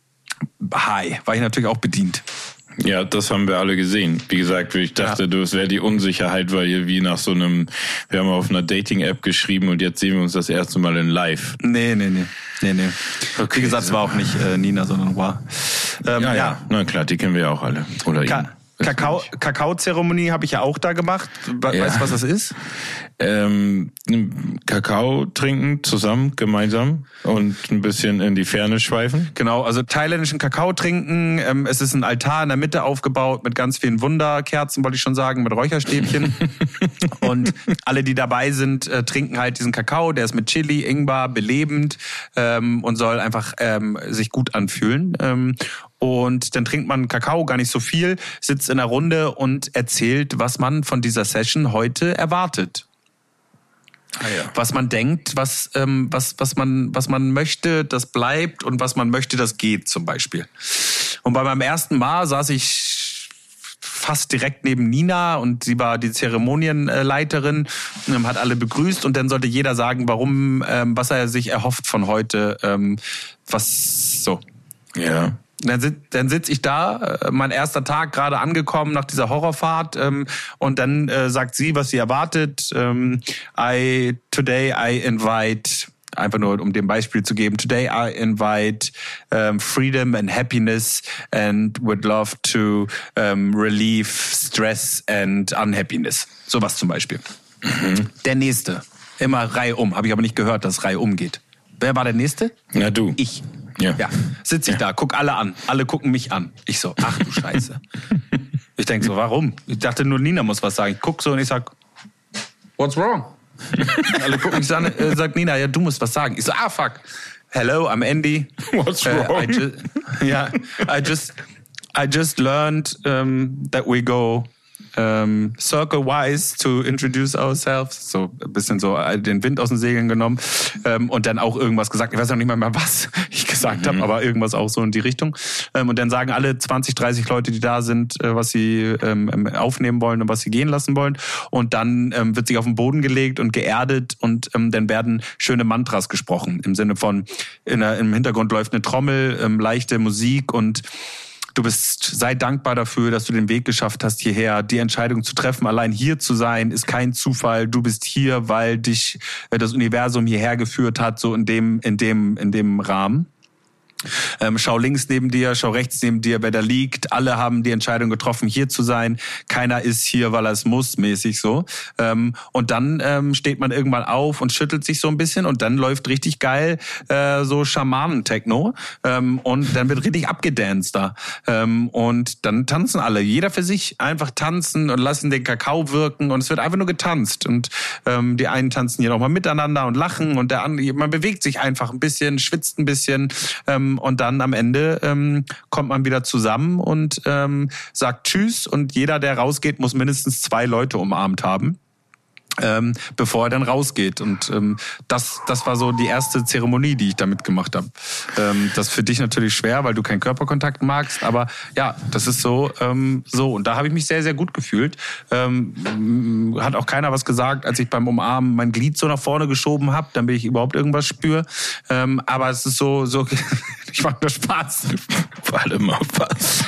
hi, war ich natürlich auch bedient. Ja, das haben wir alle gesehen. Wie gesagt, ich dachte, ja. du, es wäre die Unsicherheit, weil ihr wie nach so einem, wir haben auf einer Dating-App geschrieben und jetzt sehen wir uns das erste Mal in live. Nee, nee, nee. nee, nee. Okay, wie gesagt, es war auch nicht äh, Nina, sondern war. Ähm, ja, ja, ja. Na klar, die kennen wir ja auch alle. Oder Ka- ihn. Kakao, Kakao-Zeremonie habe ich ja auch da gemacht. We- ja. Weißt du, was das ist? Ähm, Kakao trinken zusammen, gemeinsam und ein bisschen in die Ferne schweifen. Genau, also thailändischen Kakao trinken. Ähm, es ist ein Altar in der Mitte aufgebaut mit ganz vielen Wunderkerzen, wollte ich schon sagen, mit Räucherstäbchen. Und alle, die dabei sind, äh, trinken halt diesen Kakao. Der ist mit Chili, Ingwer, belebend ähm, und soll einfach ähm, sich gut anfühlen. Ähm, Und dann trinkt man Kakao, gar nicht so viel, sitzt in der Runde und erzählt, was man von dieser Session heute erwartet. Ah, ja. Was man denkt, was, ähm, was, was, man, was man möchte, das bleibt und was man möchte, das geht zum Beispiel. Und bei meinem ersten Mal saß ich fast direkt neben Nina und sie war die Zeremonienleiterin, ähm, hat alle begrüßt und dann sollte jeder sagen, warum, ähm, was er sich erhofft von heute, ähm, was so. Ja. Dann, sit, dann sitze ich da, äh, mein erster Tag gerade angekommen nach dieser Horrorfahrt ähm, und dann äh, sagt sie, was sie erwartet. Ähm, I today I invite, einfach nur um dem Beispiel zu geben, today I invite um, freedom and happiness and would love to um, relieve stress and unhappiness. Sowas zum Beispiel. Mhm. Der nächste, immer Reihe um, habe ich aber nicht gehört, dass Reihe umgeht. Wer war der nächste? Na du. Ich. Ja. ja. Sitze ich ja. da, guck alle an. Alle gucken mich an. Ich so, ach du Scheiße. Ich denk so, warum? Ich dachte nur, Nina muss was sagen. Ich guck so und ich sag, what's wrong? Alle gucken mich an, äh, sagt Nina, ja, du musst was sagen. Ich so, ah, fuck. Hello, I'm Andy. What's wrong? Uh, I just, yeah, I just, I just learned um, that we go ähm, circle-wise to introduce ourselves. So ein bisschen so den Wind aus den Segeln genommen. Ähm, und dann auch irgendwas gesagt. Ich weiß noch nicht mal mehr, was ich gesagt mhm. habe, aber irgendwas auch so in die Richtung. Ähm, und dann sagen alle zwanzig, dreißig Leute, die da sind, äh, was sie ähm, aufnehmen wollen und was sie gehen lassen wollen. Und dann ähm, wird sich auf den Boden gelegt und geerdet und ähm, dann werden schöne Mantras gesprochen. Im Sinne von, in der, im Hintergrund läuft eine Trommel, ähm, leichte Musik und du bist, sei dankbar dafür, dass du den Weg geschafft hast hierher. Die Entscheidung zu treffen, allein hier zu sein, ist kein Zufall. Du bist hier, weil dich das Universum hierher geführt hat, so in dem, in dem, in dem Rahmen. Ähm, schau links neben dir, schau rechts neben dir, wer da liegt. Alle haben die Entscheidung getroffen, hier zu sein. Keiner ist hier, weil er es muss, mäßig so. Ähm, und dann ähm, steht man irgendwann auf und schüttelt sich so ein bisschen und dann läuft richtig geil äh, so Schamanen-Techno ähm, und dann wird richtig abgedanced da. Ähm, und dann tanzen alle, jeder für sich, einfach tanzen und lassen den Kakao wirken und es wird einfach nur getanzt. Und ähm, die einen tanzen hier nochmal miteinander und lachen und der andere, man bewegt sich einfach ein bisschen, schwitzt ein bisschen ähm, und dann am Ende ähm, kommt man wieder zusammen und ähm, sagt Tschüss und jeder, der rausgeht, muss mindestens zwei Leute umarmt haben, ähm, bevor er dann rausgeht. Und ähm, das, das war so die erste Zeremonie, die ich damit gemacht habe. Ähm, das ist für dich natürlich schwer, weil du keinen Körperkontakt magst, aber ja, das ist so. Ähm, so und da habe ich mich sehr, sehr gut gefühlt. Ähm, hat auch keiner was gesagt, als ich beim Umarmen mein Glied so nach vorne geschoben habe, damit ich überhaupt irgendwas spüre. Ähm, aber es ist so, so ich mache nur Spaß. Warte mal, was?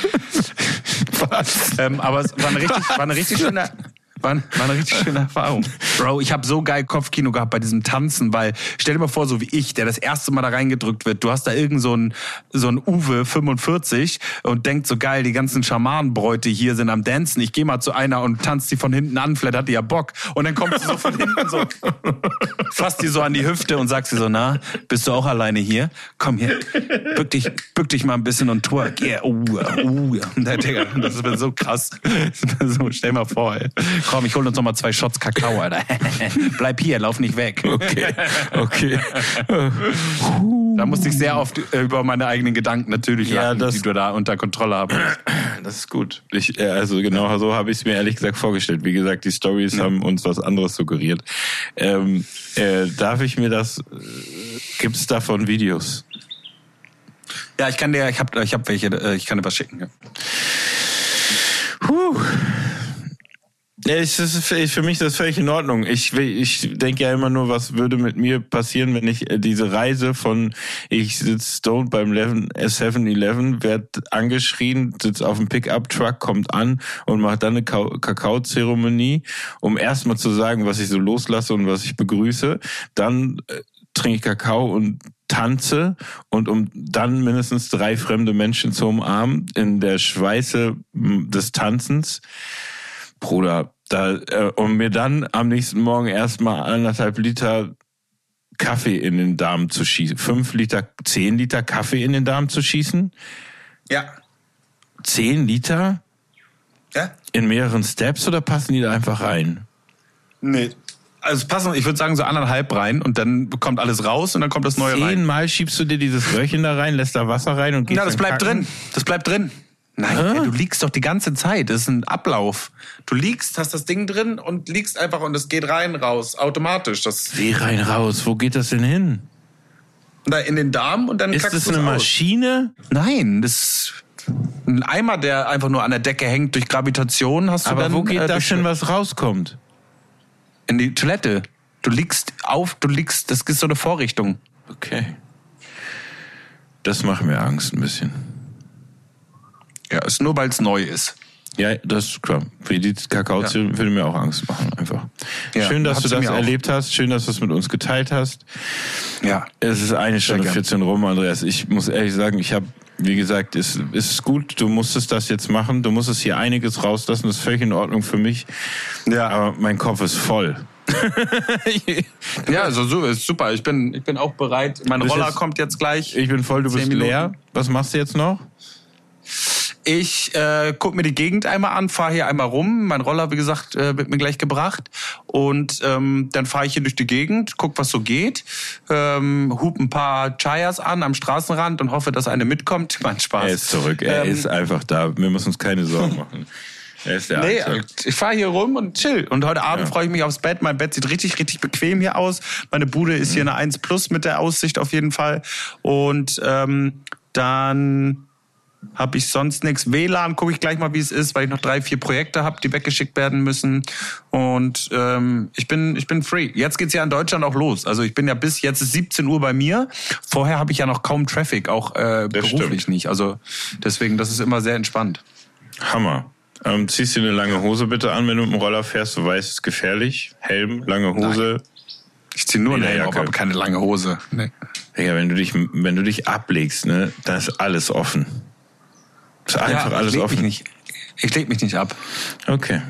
was? Ähm, aber es war eine richtig, war eine richtig schöne... War, war eine richtig schöne Erfahrung. Bro, ich habe so geil Kopfkino gehabt bei diesem Tanzen, weil stell dir mal vor, so wie ich, der das erste Mal da reingedrückt wird, du hast da irgend so ein so ein Uwe fünfundvierzig und denkt so geil, die ganzen Schamanenbräute hier sind am Dancen, ich gehe mal zu einer und tanzt die von hinten an, vielleicht hat die ja Bock. Und dann kommt sie so von hinten so, fasst die so an die Hüfte und sagt sie so, na, bist du auch alleine hier? Komm hier, bück dich, bück dich mal ein bisschen und twerk. Yeah, uh, uh. Das ist so krass. So, stell mal vor, ey. Komm, ich hol uns noch mal zwei Shots Kakao, Alter. Bleib hier, lauf nicht weg. Okay, okay. Da musste ich sehr oft über meine eigenen Gedanken natürlich ja, lachen, das, die du da unter Kontrolle hast. Das ist gut. Ich, also genau so habe ich es mir ehrlich gesagt vorgestellt. Wie gesagt, die Stories ja. haben uns was anderes suggeriert. Ähm, äh, darf ich mir das, äh, gibt es davon Videos? Ja, ich kann dir, ich habe ich hab welche, ich kann dir was schicken. Ja. Puh. Ja, es ist für mich das völlig in Ordnung. Ich, ich denke ja immer nur, was würde mit mir passieren, wenn ich diese Reise von ich sitze stoned beim seven eleven, werd angeschrien, sitze auf dem Pickup-Truck, kommt an und macht dann eine Kakao-Zeremonie, um erstmal zu sagen, was ich so loslasse und was ich begrüße. Dann äh, trinke ich Kakao und tanze und um dann mindestens drei fremde Menschen zu umarmen in der Schweiße des Tanzens. Bruder, da, äh, und mir dann am nächsten Morgen erstmal anderthalb Liter Kaffee in den Darm zu schießen. Fünf Liter, zehn Liter Kaffee in den Darm zu schießen? Ja. Zehn Liter? Ja. In mehreren Steps oder passen die da einfach rein? Nee. Also passen, ich würde sagen so anderthalb rein und dann kommt alles raus und dann kommt das neue rein. Zehnmal schiebst du dir dieses Röhrchen da rein, lässt da Wasser rein und gehst Ja, das bleibt kacken? drin. Das bleibt drin. Nein, ey, du liegst doch die ganze Zeit. Das ist ein Ablauf. Du liegst, hast das Ding drin und liegst einfach und es geht rein, raus, automatisch. Das Wie rein, raus? Wo geht das denn hin? Da in den Darm und dann Ist das eine Maschine? Nein, das ist ein Eimer, der einfach nur an der Decke hängt durch Gravitation. Hast du Aber dann, wo geht äh, das denn, was rauskommt? In die Toilette. Du liegst auf, du liegst, das ist so eine Vorrichtung. Okay. Das macht mir Angst ein bisschen. Ja, ist nur, weil es neu ist. Ja, das ist klar. Für die Kakao ja. würde mir auch Angst machen, einfach. Ja, schön, dass du das erlebt auch. hast. Schön, dass du es mit uns geteilt hast. Ja. Es ist eine Stunde vierzehn rum, Andreas. Ich muss ehrlich sagen, ich habe, wie gesagt, es ist gut. Du musstest das jetzt machen. Du musstest hier einiges rauslassen. Das ist völlig in Ordnung für mich. Ja. Aber mein Kopf ist voll. Ja, also so ist super. Ich bin, ich bin auch bereit. Mein Roller jetzt, kommt jetzt gleich. Ich bin voll, du bist Minuten. leer. Was machst du jetzt noch? Ich äh, gucke mir die Gegend einmal an, fahre hier einmal rum. Mein Roller, wie gesagt, äh, wird mir gleich gebracht. Und ähm, dann fahre ich hier durch die Gegend, guck, was so geht. Ähm, hub ein paar Chayas an am Straßenrand und hoffe, dass eine mitkommt. Mein Spaß. Er ist zurück, er ähm, ist einfach da. Wir müssen uns keine Sorgen machen. Er ist der Nee, Alte. ich fahre hier rum und chill. Und heute Abend Ja. freue ich mich aufs Bett. Mein Bett sieht richtig, richtig bequem hier aus. Meine Bude ist hier eine eins plus mit der Aussicht auf jeden Fall. Und ähm, dann habe ich sonst nichts. W L A N gucke ich gleich mal, wie es ist, weil ich noch drei, vier Projekte habe, die weggeschickt werden müssen. Und ähm, ich bin ich bin free. Jetzt geht's ja in Deutschland auch los. Also ich bin ja bis jetzt ist siebzehn Uhr bei mir. Vorher habe ich ja noch kaum Traffic, auch äh, beruflich stimmt. nicht. Also deswegen, das ist immer sehr entspannt. Hammer. Ähm, ziehst dir eine lange Hose bitte an, wenn du mit dem Roller fährst. Du weißt, es ist gefährlich. Helm, lange Hose. Ich ziehe nur eine Helm auf, Lederjacke. aber keine lange Hose. Nee. Digga, wenn du dich, wenn du dich ablegst, ne, dann ist alles offen. Ist einfach Ja, alles ich leg offen. Mich nicht, ich leg mich nicht ab. Okay.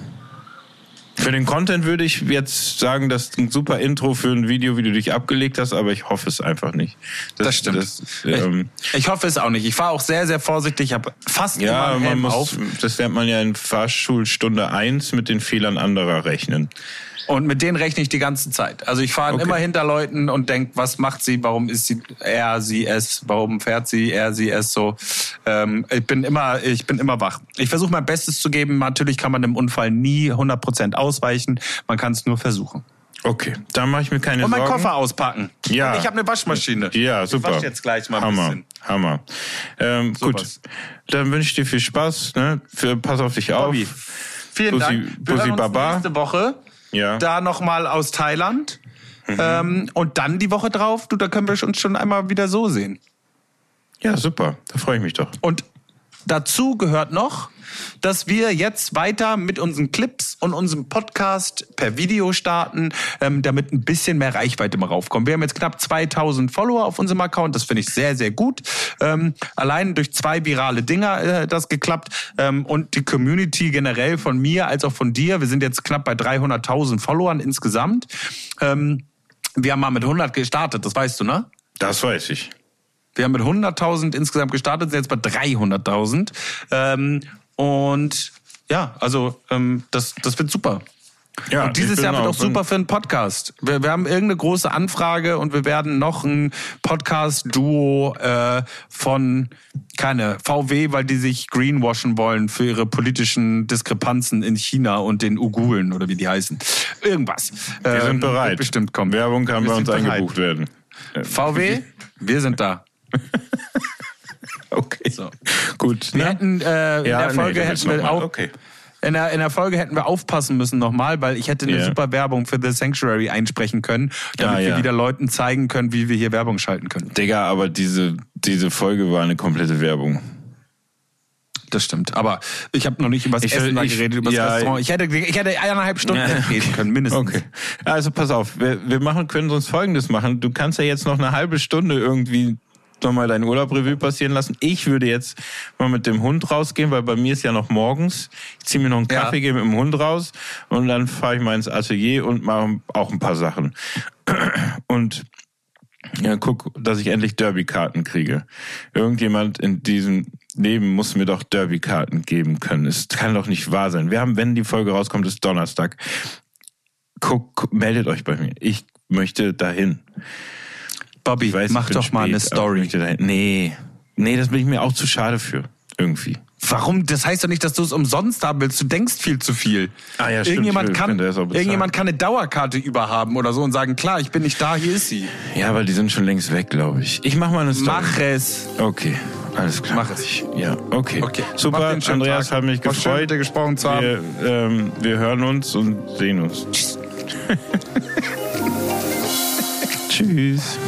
Für den Content würde ich jetzt sagen, das ist ein super Intro für ein Video, wie du dich abgelegt hast, aber ich hoffe es einfach nicht. Das, das stimmt. Das, ähm, ich, ich hoffe es auch nicht. Ich fahre auch sehr, sehr vorsichtig. Ich habe fast immer ja, einen man Helm muss, auf. das lernt man ja in Fahrschulstunde eins mit den Fehlern anderer rechnen. Und mit denen rechne ich die ganze Zeit. Also ich fahre Okay. immer hinter Leuten und denke, was macht sie, warum ist sie er, sie, es, warum fährt sie, er, sie, es so. Ähm, ich bin immer, ich bin immer wach. Ich versuche mein Bestes zu geben. Natürlich kann man dem Unfall nie hundert Prozent ausweichen. Man kann es nur versuchen. Okay, da mache ich mir keine Und meinen Sorgen. Koffer auspacken. Ja. Und ich habe eine Waschmaschine. Ja, super. Ich wasche jetzt gleich mal ein Hammer, bisschen. Hammer. Ähm, gut, Sowas. dann wünsche ich dir viel Spaß. Ne? Für, pass auf dich auf. Bobby, vielen Bussi- Dank. Wir Bussi hören uns Baba. nächste Woche. Ja. Da nochmal aus Thailand. Mhm. Ähm, und dann die Woche drauf, du, da können wir uns schon einmal wieder so sehen. Ja, super. Da freue ich mich doch. Und dazu gehört noch, dass wir jetzt weiter mit unseren Clips und unserem Podcast per Video starten, ähm, damit ein bisschen mehr Reichweite mal raufkommt. Wir haben jetzt knapp zweitausend Follower auf unserem Account. Das finde ich sehr, sehr gut. Ähm, allein durch zwei virale Dinger äh, das geklappt. Ähm, und die Community generell von mir als auch von dir. Wir sind jetzt knapp bei dreihunderttausend Followern insgesamt. Ähm, wir haben mal mit hundert gestartet, das weißt du, ne? Das weiß ich. Wir haben mit hunderttausend insgesamt gestartet, sind jetzt bei dreihunderttausend. Ähm, und ja, also ähm, das, das wird super. Ja, und dieses ich bin Jahr wird auch- auch super für einen Podcast. Wir, wir haben irgendeine große Anfrage und wir werden noch ein Podcast-Duo äh, von, keine, V W, weil die sich greenwashen wollen für ihre politischen Diskrepanzen in China und den Uiguren oder wie die heißen. Irgendwas. Wir Ähm, sind bereit. Wird bestimmt kommen. Werbung kann Wir bei uns sind bereit. eingebucht werden. V W, wir sind da. Okay. So. Gut. Wir ne? hätten äh, in Ja, der nee, Folge du willst hätten wir noch mal. auch Okay. in der in der Folge hätten wir aufpassen müssen nochmal, weil ich hätte eine Ja. super Werbung für The Sanctuary einsprechen können, damit Ah, wir ja. wieder Leuten zeigen können, wie wir hier Werbung schalten können. Digga, aber diese, diese Folge war eine komplette Werbung. Das stimmt. Aber ich habe noch nicht über das Ich- Essen da ich- geredet, über das ja, Restaurant. Ich hätte ich hätte eineinhalb Stunden Ja. reden können, mindestens. Okay. Also pass auf, wir, wir machen, können uns Folgendes machen. Du kannst ja jetzt noch eine halbe Stunde irgendwie nochmal deinen Urlaub Revue passieren lassen. Ich würde jetzt mal mit dem Hund rausgehen, weil bei mir ist ja noch morgens. Ich ziehe mir noch einen Ja. Kaffee, gehe mit dem Hund raus und dann fahre ich mal ins Atelier und mache auch ein paar Sachen. Und ja, guck, dass ich endlich Derby-Karten kriege. Irgendjemand in diesem Leben muss mir doch Derby-Karten geben können. Es kann doch nicht wahr sein. Wir haben, wenn die Folge rauskommt, ist Donnerstag. Guck, guck meldet euch bei mir. Ich möchte dahin. Bobby, Ich weiß, mach ich bin doch mal eine spät, aber ich Story. möchte dahin. Nee, nee, das bin ich mir auch zu schade für. Irgendwie. Warum? Das heißt doch nicht, dass du es umsonst haben willst. Du denkst viel zu viel. Ah ja, stimmt. Irgendjemand, Ich will- kann, könnte das auch bezahlen. irgendjemand kann eine Dauerkarte überhaben oder so und sagen, klar, ich bin nicht da, hier ist sie. Ja, weil die sind schon längst weg, glaube ich. Ich mach mal eine Story. Mach es. Okay, alles klar. Mach es. Ja, okay. Okay. Mach Super, den schönen Andreas, Tag. hat mich War schön, gefreut. mit dir gesprochen zu haben. Wir, ähm, wir hören uns und sehen uns. Tschüss. Tschüss.